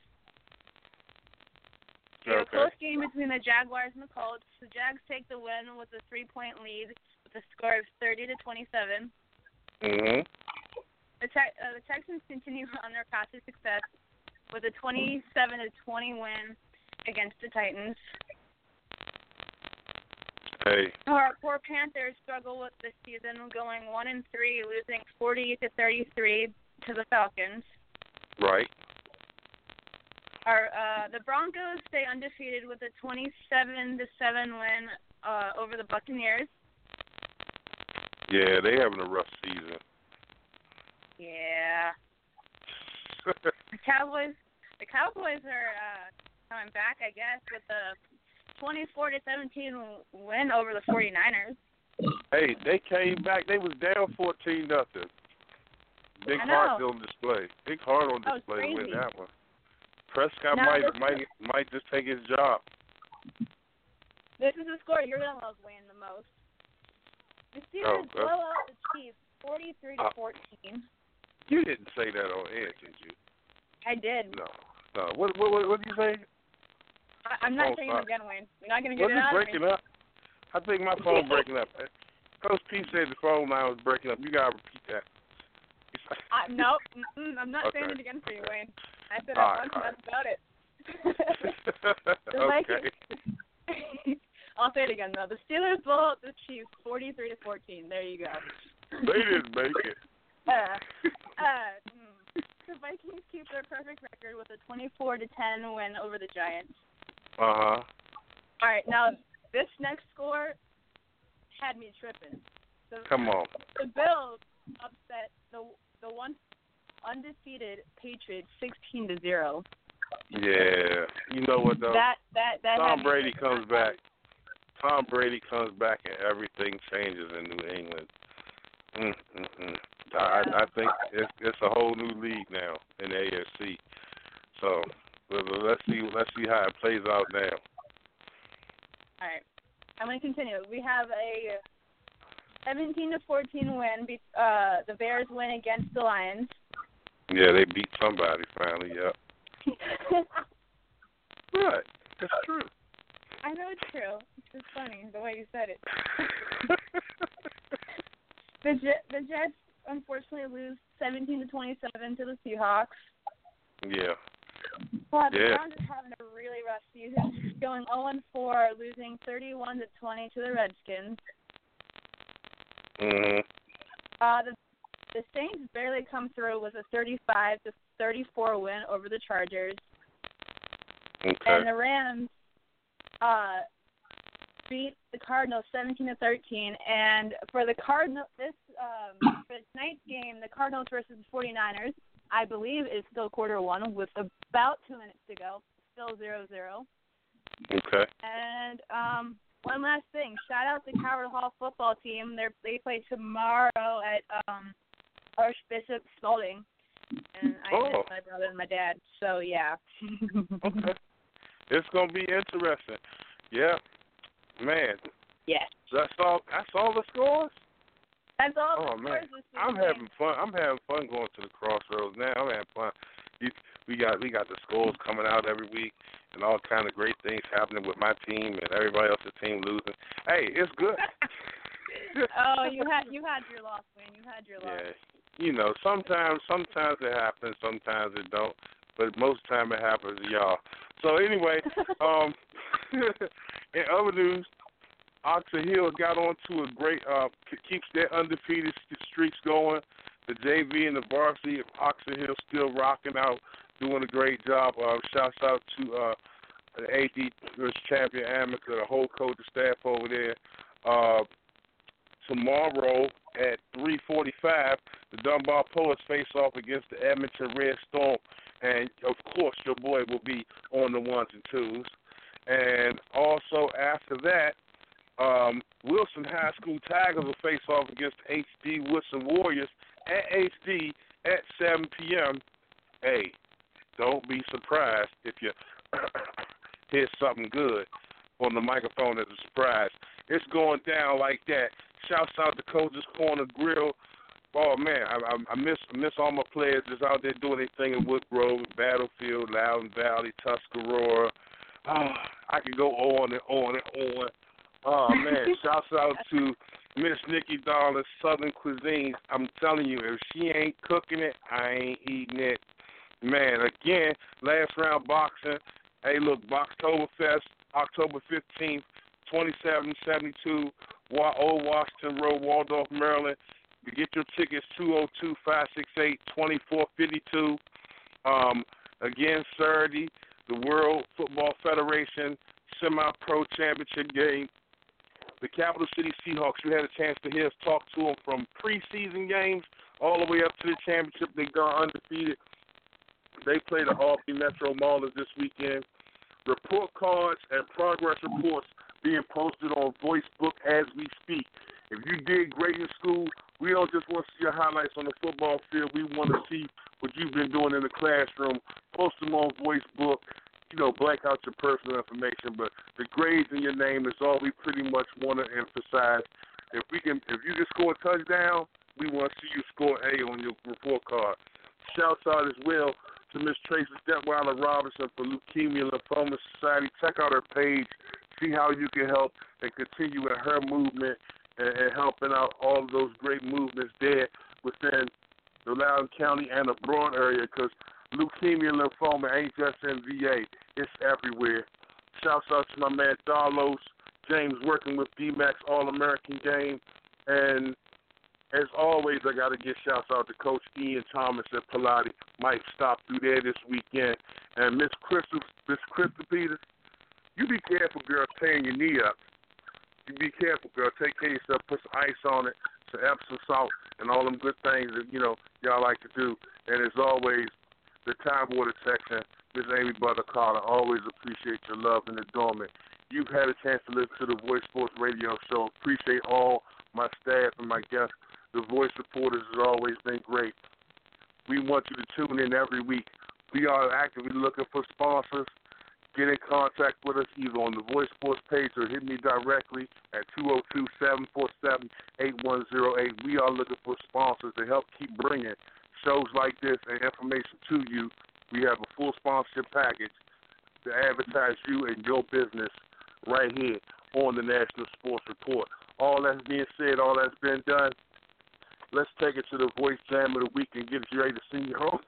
We have a Okay. close game between the Jaguars and the Colts. The Jags take the win with a three-point lead with a score of thirty to twenty-seven. Mm-hmm. The, te- uh, the Texans continue on their path to success with a twenty-seven to twenty win against the Titans. Hey. Our poor Panthers struggle with this season, going one and three, losing forty to thirty-three to the Falcons. Right. Our uh, the Broncos stay undefeated with a twenty-seven to seven win uh, over the Buccaneers. Yeah, they having a rough season. Yeah. The Cowboys, the Cowboys are uh, coming back, I guess, with a twenty-four to seventeen win over the forty-niners. Hey, they came back. They was down fourteen nothing. Big I know. heart on display. Big heart on That was display to win crazy. that one. Prescott No, might this- might might just take his job. This is the score you're gonna love, Wayne, the most. The Steelers Oh, that's- blow out the Chiefs, forty-three to fourteen. You didn't say that on air, did you? I did. No, no. What what what, what did you say? I, I'm not Oh, saying sorry. it again, Wayne. You're not gonna get Was it it out of breaking me. up? I think my phone breaking up. Coach P said the phone line was breaking up. You gotta repeat that. I, nope, mm-mm, I'm not saying Okay. it again for you, Wayne. I said All it right, once, all and that's about it. The okay. Vikings- I'll say it again though. The Steelers blow out the Chiefs, forty-three to fourteen. There you go. They didn't make it. Uh, uh, mm. The Vikings keep their perfect record with a twenty-four to ten win over the Giants. Uh huh. All right, now this next score had me tripping. The, Come on. The Bills upset the the one undefeated Patriots sixteen to zero. Yeah. You know what though? That that that. Tom had Brady comes back. Tom Brady comes back and everything changes in New England. Mm, mm, mm. I, I think it's, it's a whole new league now in the A F C. So let's see let's see how it plays out now. All right, I'm going to continue. We have a seventeen to fourteen win. Be, uh, the Bears win against the Lions. Yeah, they beat somebody finally. Yep. Right, that's true. I know it's true. It's just funny the way you said it. the Jet, the Jets unfortunately lose seventeen to twenty-seven to the Seahawks. Yeah. But the yeah. Browns are having a really rough season, going oh and four, losing thirty-one to twenty to the Redskins. Mhm. Uh, the the Saints barely come through with a thirty-five to thirty-four win over the Chargers. Okay. And the Rams uh, beat the Cardinals seventeen to thirteen. And for the Cardinal, this um, for tonight's game, the Cardinals versus the forty-niners, I believe is still quarter one with about two minutes to go. Still zero zero. Okay. And um, one last thing. Shout out the Coward Hall football team. They're, they play tomorrow at um, Archbishop Spalding. And I oh. miss my brother and my dad. So, yeah. Okay. It's going to be interesting. Yeah. Man. Yes. That's all, that's all the scores? That's all oh, the man. scores this I'm weekend. having fun. I'm having fun going to the crossroads now. I'm having fun. You, we got we got the scores coming out every week and all kind of great things happening with my team and everybody else's team losing. Hey, it's good. oh, you had you had your loss, man. You had your loss. Yeah. You know, sometimes sometimes it happens, sometimes it don't. But most of the time it happens to y'all. So anyway, um in other news, Oxford Hill got on to a great uh keeps their undefeated streaks going. The J V and the varsity of Oxford Hill still rocking out, doing a great job. Uh, shouts out to uh, the A D champion Amica, the whole coaching staff over there. Uh, tomorrow at three forty-five, the Dunbar Poets face off against the Edmonton Red Storm. And, of course, your boy will be on the ones and twos. And also after that, um, Wilson High School Tigers will face off against H D Woodson Warriors at H D at seven p.m. Hey, don't be surprised if you hear something good on the microphone as a surprise. It's going down like that. Shouts out to Coach's Corner Grill. Oh, man, I, I, I miss I miss all my players that's out there doing their thing in Woodgrove, Battlefield, Loudon Valley, Tuscarora. Oh, I could go on and on and on. Oh, man, shouts out to Miss Nikki Darling, Southern Cuisine. I'm telling you, if she ain't cooking it, I ain't eating it. Man, again, last round boxing. Hey, look, Boxtoberfest, October fifteenth, twenty-seven seventy-two, Old Washington Road, Waldorf, Maryland. To get your tickets, two oh two, five six eight, two four five two. Um, again, Saturday, the World Football Federation Semi-Pro Championship game. The Capital City Seahawks, you had a chance to hear us talk to them from preseason games all the way up to the championship. They gone undefeated. They play the Albany Metro Maulers this weekend. Report cards and progress reports being posted on VoiceBook as we speak. If you did great in school, we don't just want to see your highlights on the football field. We want to see what you've been doing in the classroom. Post them on VoiceBook. You know, blank out your personal information, but the grades in your name is all we pretty much want to emphasize. If we can, if you can score a touchdown, we want to see you score A on your report card. Shouts out as well to Miss Tracy Detweiler Robinson for Leukemia Lymphoma Society. Check out her page, see how you can help and continue in her movement and, and helping out all of those great movements there within the Loudoun County and the broad area, because leukemia and lymphoma ain't just in V A. It's everywhere. Shouts out to my man Darlos, James working with D-Max All-American Game. And as always, I got to give shouts out to Coach Ian Thomas at Pilati. Might stop through there this weekend. And Miss Crystal, Miss Crystal Peters, you be careful, girl, tearing your knee up. You be careful, girl. Take care of yourself. Put some ice on it to Epsom salt and all them good things that, you know, y'all like to do. And as always, the Time Water section, Miss Amy Brother Carter, always appreciate your love and adornment. You've had a chance to listen to the Voice Sports Radio Show. Appreciate all my staff and my guests. The Voice reporters has always been great. We want you to tune in every week. We are actively looking for sponsors. Get in contact with us either on the Voice Sports page or hit me directly at two oh two, seven four seven, eight one oh eight. We are looking for sponsors to help keep bringing shows like this and information to you. We have a full sponsorship package to advertise you and your business right here on the National Sports Report. All that's being said, all that's been done, let's take it to the Voice Jam of the Week and get you ready to sing your home.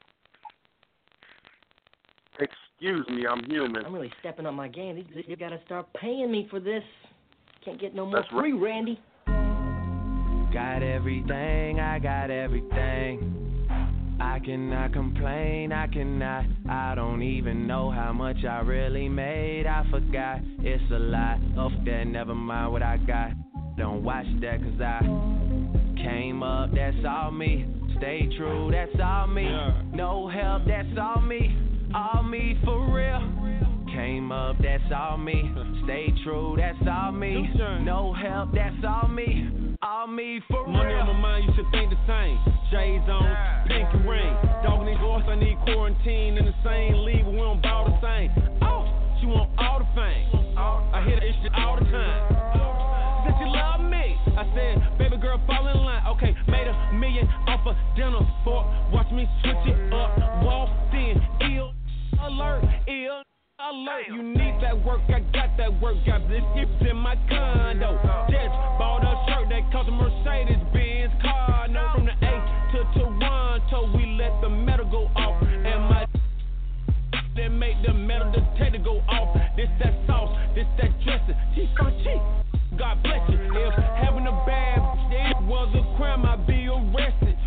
Excuse me, I'm human. I'm really stepping up my game. You, you got to start paying me for this. Can't get no more That's free, right. Randy. Got everything, I got everything. I cannot complain, I cannot. I don't even know how much I really made. I forgot, it's a lot. Off that, never mind what I got. Don't watch that, cause I came up, that's all me. Stay true, that's all me. No help, that's all me. All me for real. Came up, that's all me. Stay true, that's all me. No help, that's all me. All me for real. Money on my mind, you should think the same. Shades on, pink and ring. Dog need voice, I need quarantine. In the same league, but we don't bow the same. Oh, she want all the fame. I hear that shit all the time. Said she love me. I said, baby girl, fall in line. Okay, made a million off a dinner fork. Watch me switch it up. Walked in, ill alert, ill alert. You need that work, I got that work. Got this gift in my condo. Just bought a shirt that cost a Mercedes Benz car. No, from the A to Toronto, we let the metal go off. And my that make the metal detector go off. This that sauce, this that dressing. Cheap for cheap. God bless you. If having a bad it was a crime, I'd be arrested.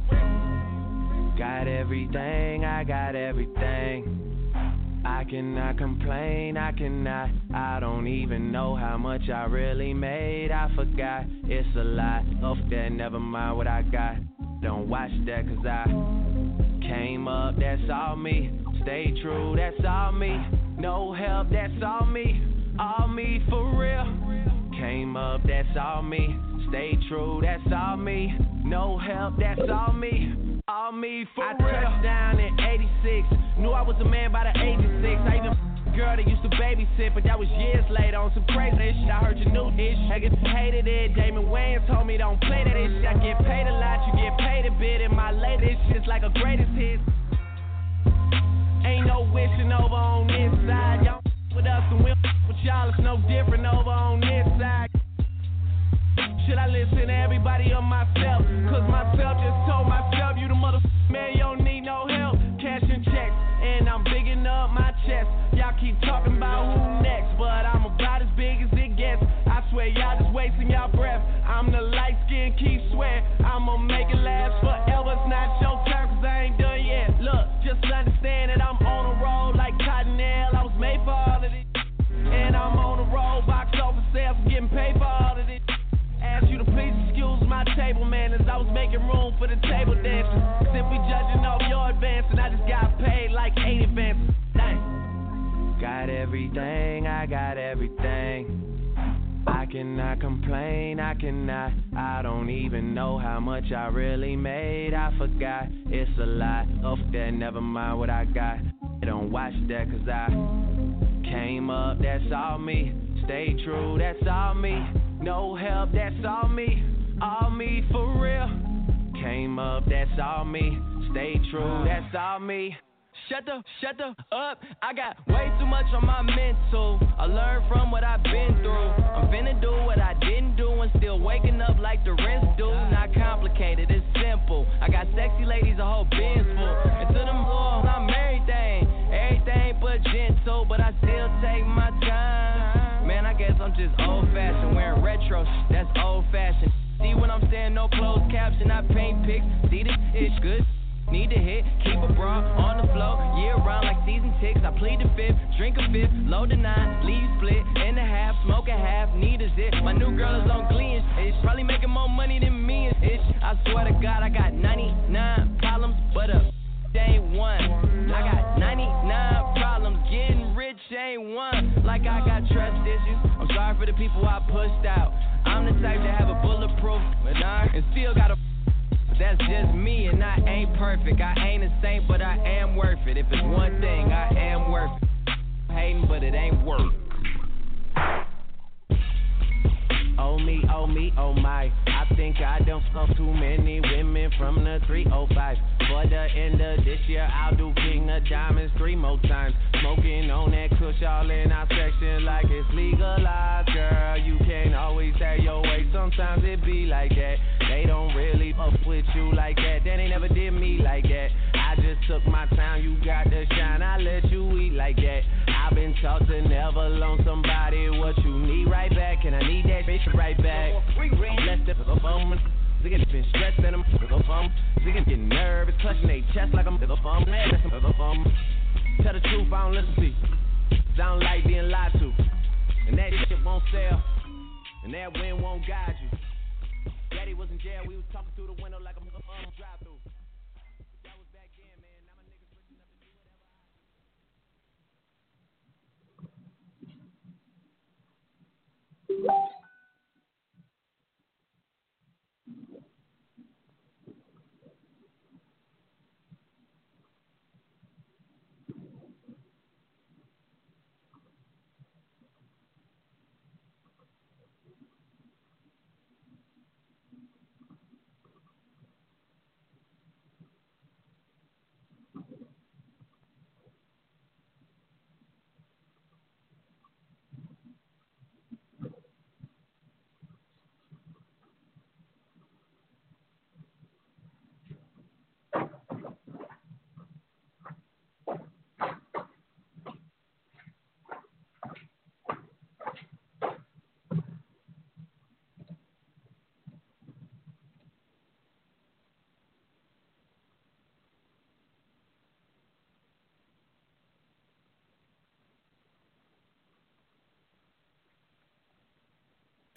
Got everything, I got everything. I cannot complain, I cannot. I don't even know how much I really made. I forgot, it's a lot. Off that, never mind what I got. Don't watch that, cause I came up, that's all me. Stay true, that's all me. No help, that's all me. All me for real. Came up, that's all me. Stay true, that's all me. No help, that's all me. All me for I real. I touched down in eighty-six. Knew I was a man by the age of six. I even f- a girl that used to babysit, but that was years later on some crazy shit. I heard you knew this. I get hated it. Damon Wayans told me don't play that shit. I get paid a lot, you get paid a bit. And my latest shit's like a greatest hit. Ain't no wishing over on this side. Y'all with us and we'll with y'all. It's no different over on this side. Should I listen to everybody or myself? Cause myself just told myself, you the motherfucker, man, you don't need no help. Cash and checks, and I'm bigging up my chest. Y'all keep talking about who next, but I'm about as big as it gets. I swear y'all just wasting y'all breath. I'm the light skin, keep swearing. I'ma make it last forever. It's not your turn, cause I ain't done yet. Look, just understand that I'm on a roll like Cottonelle. I was made for all of this. And I'm on a roll, box office sales, I'm getting paid for all of this. Ask you to please excuse my table manners. I was making room for the table dancing. Simply judging off your advance, and I just got paid like eight advances. Dang. Got everything, I got everything. I cannot complain, I cannot. I don't even know how much I really made. I forgot, it's a lot. Off that, never mind what I got. Don't watch that, cause I came up, that's all me. Stay true, that's all me. No help, that's all me. All me for real. Came up, that's all me. Stay true, that's all me. Shut the, shut the up. I got way too much on my mental. I learned from what I've been through. I'm finna do what I didn't do and still waking up like the rest do. Not complicated, it's simple. I got sexy ladies, a whole Benz full. And to them all, I'm everything. Everything but gentle, but I still take my time. Man, I guess I'm just old-fashioned. Wearing retro, that's old-fashioned. See when I'm saying no closed caption, I paint pics. See this, it's good. need to hit, keep a bra on the floor, year round like season ticks. I plead the fifth, drink a fifth, load the nine, leave split, in the half, smoke a half, need a zip. My new girl is on Glee and shit, probably making more money than me and shit. I swear to God, I got ninety-nine problems, but a ain't one. I got ninety-nine problems, getting rich ain't one. Like I got trust issues, I'm sorry for the people I pushed out. I'm the type to have a bulletproof, but I and still got a. That's just me, and I ain't perfect. I ain't a saint, but I am worth it. If it's one thing, I am worth it. Hating, but it ain't worth it. Oh me, oh me, oh my. I think I done fucked too many women from the three oh five. For the end of this year, I'll do King of Diamonds three more times. Smoking on that kush all in our section like it's legalized. Girl, you can't always have your way. Sometimes it be like that. They don't really fuck with you like that. Then they never did me like that. I just took my time, you got to shine. I let you eat like that. I've been taught to never loan somebody what you need right back. And I need that bitch right back. I'm blessed up with a bum. Niggas been stressed and I'm with a bum. Niggas get nervous, clutching their chest like I'm with a bum. Man, that's with a bum. Tell the truth, I don't listen to you. Cause I don't like being lied to. And that shit won't sell. And that wind won't guide you. Daddy was in jail, we was talking through the window like a um, drive-through.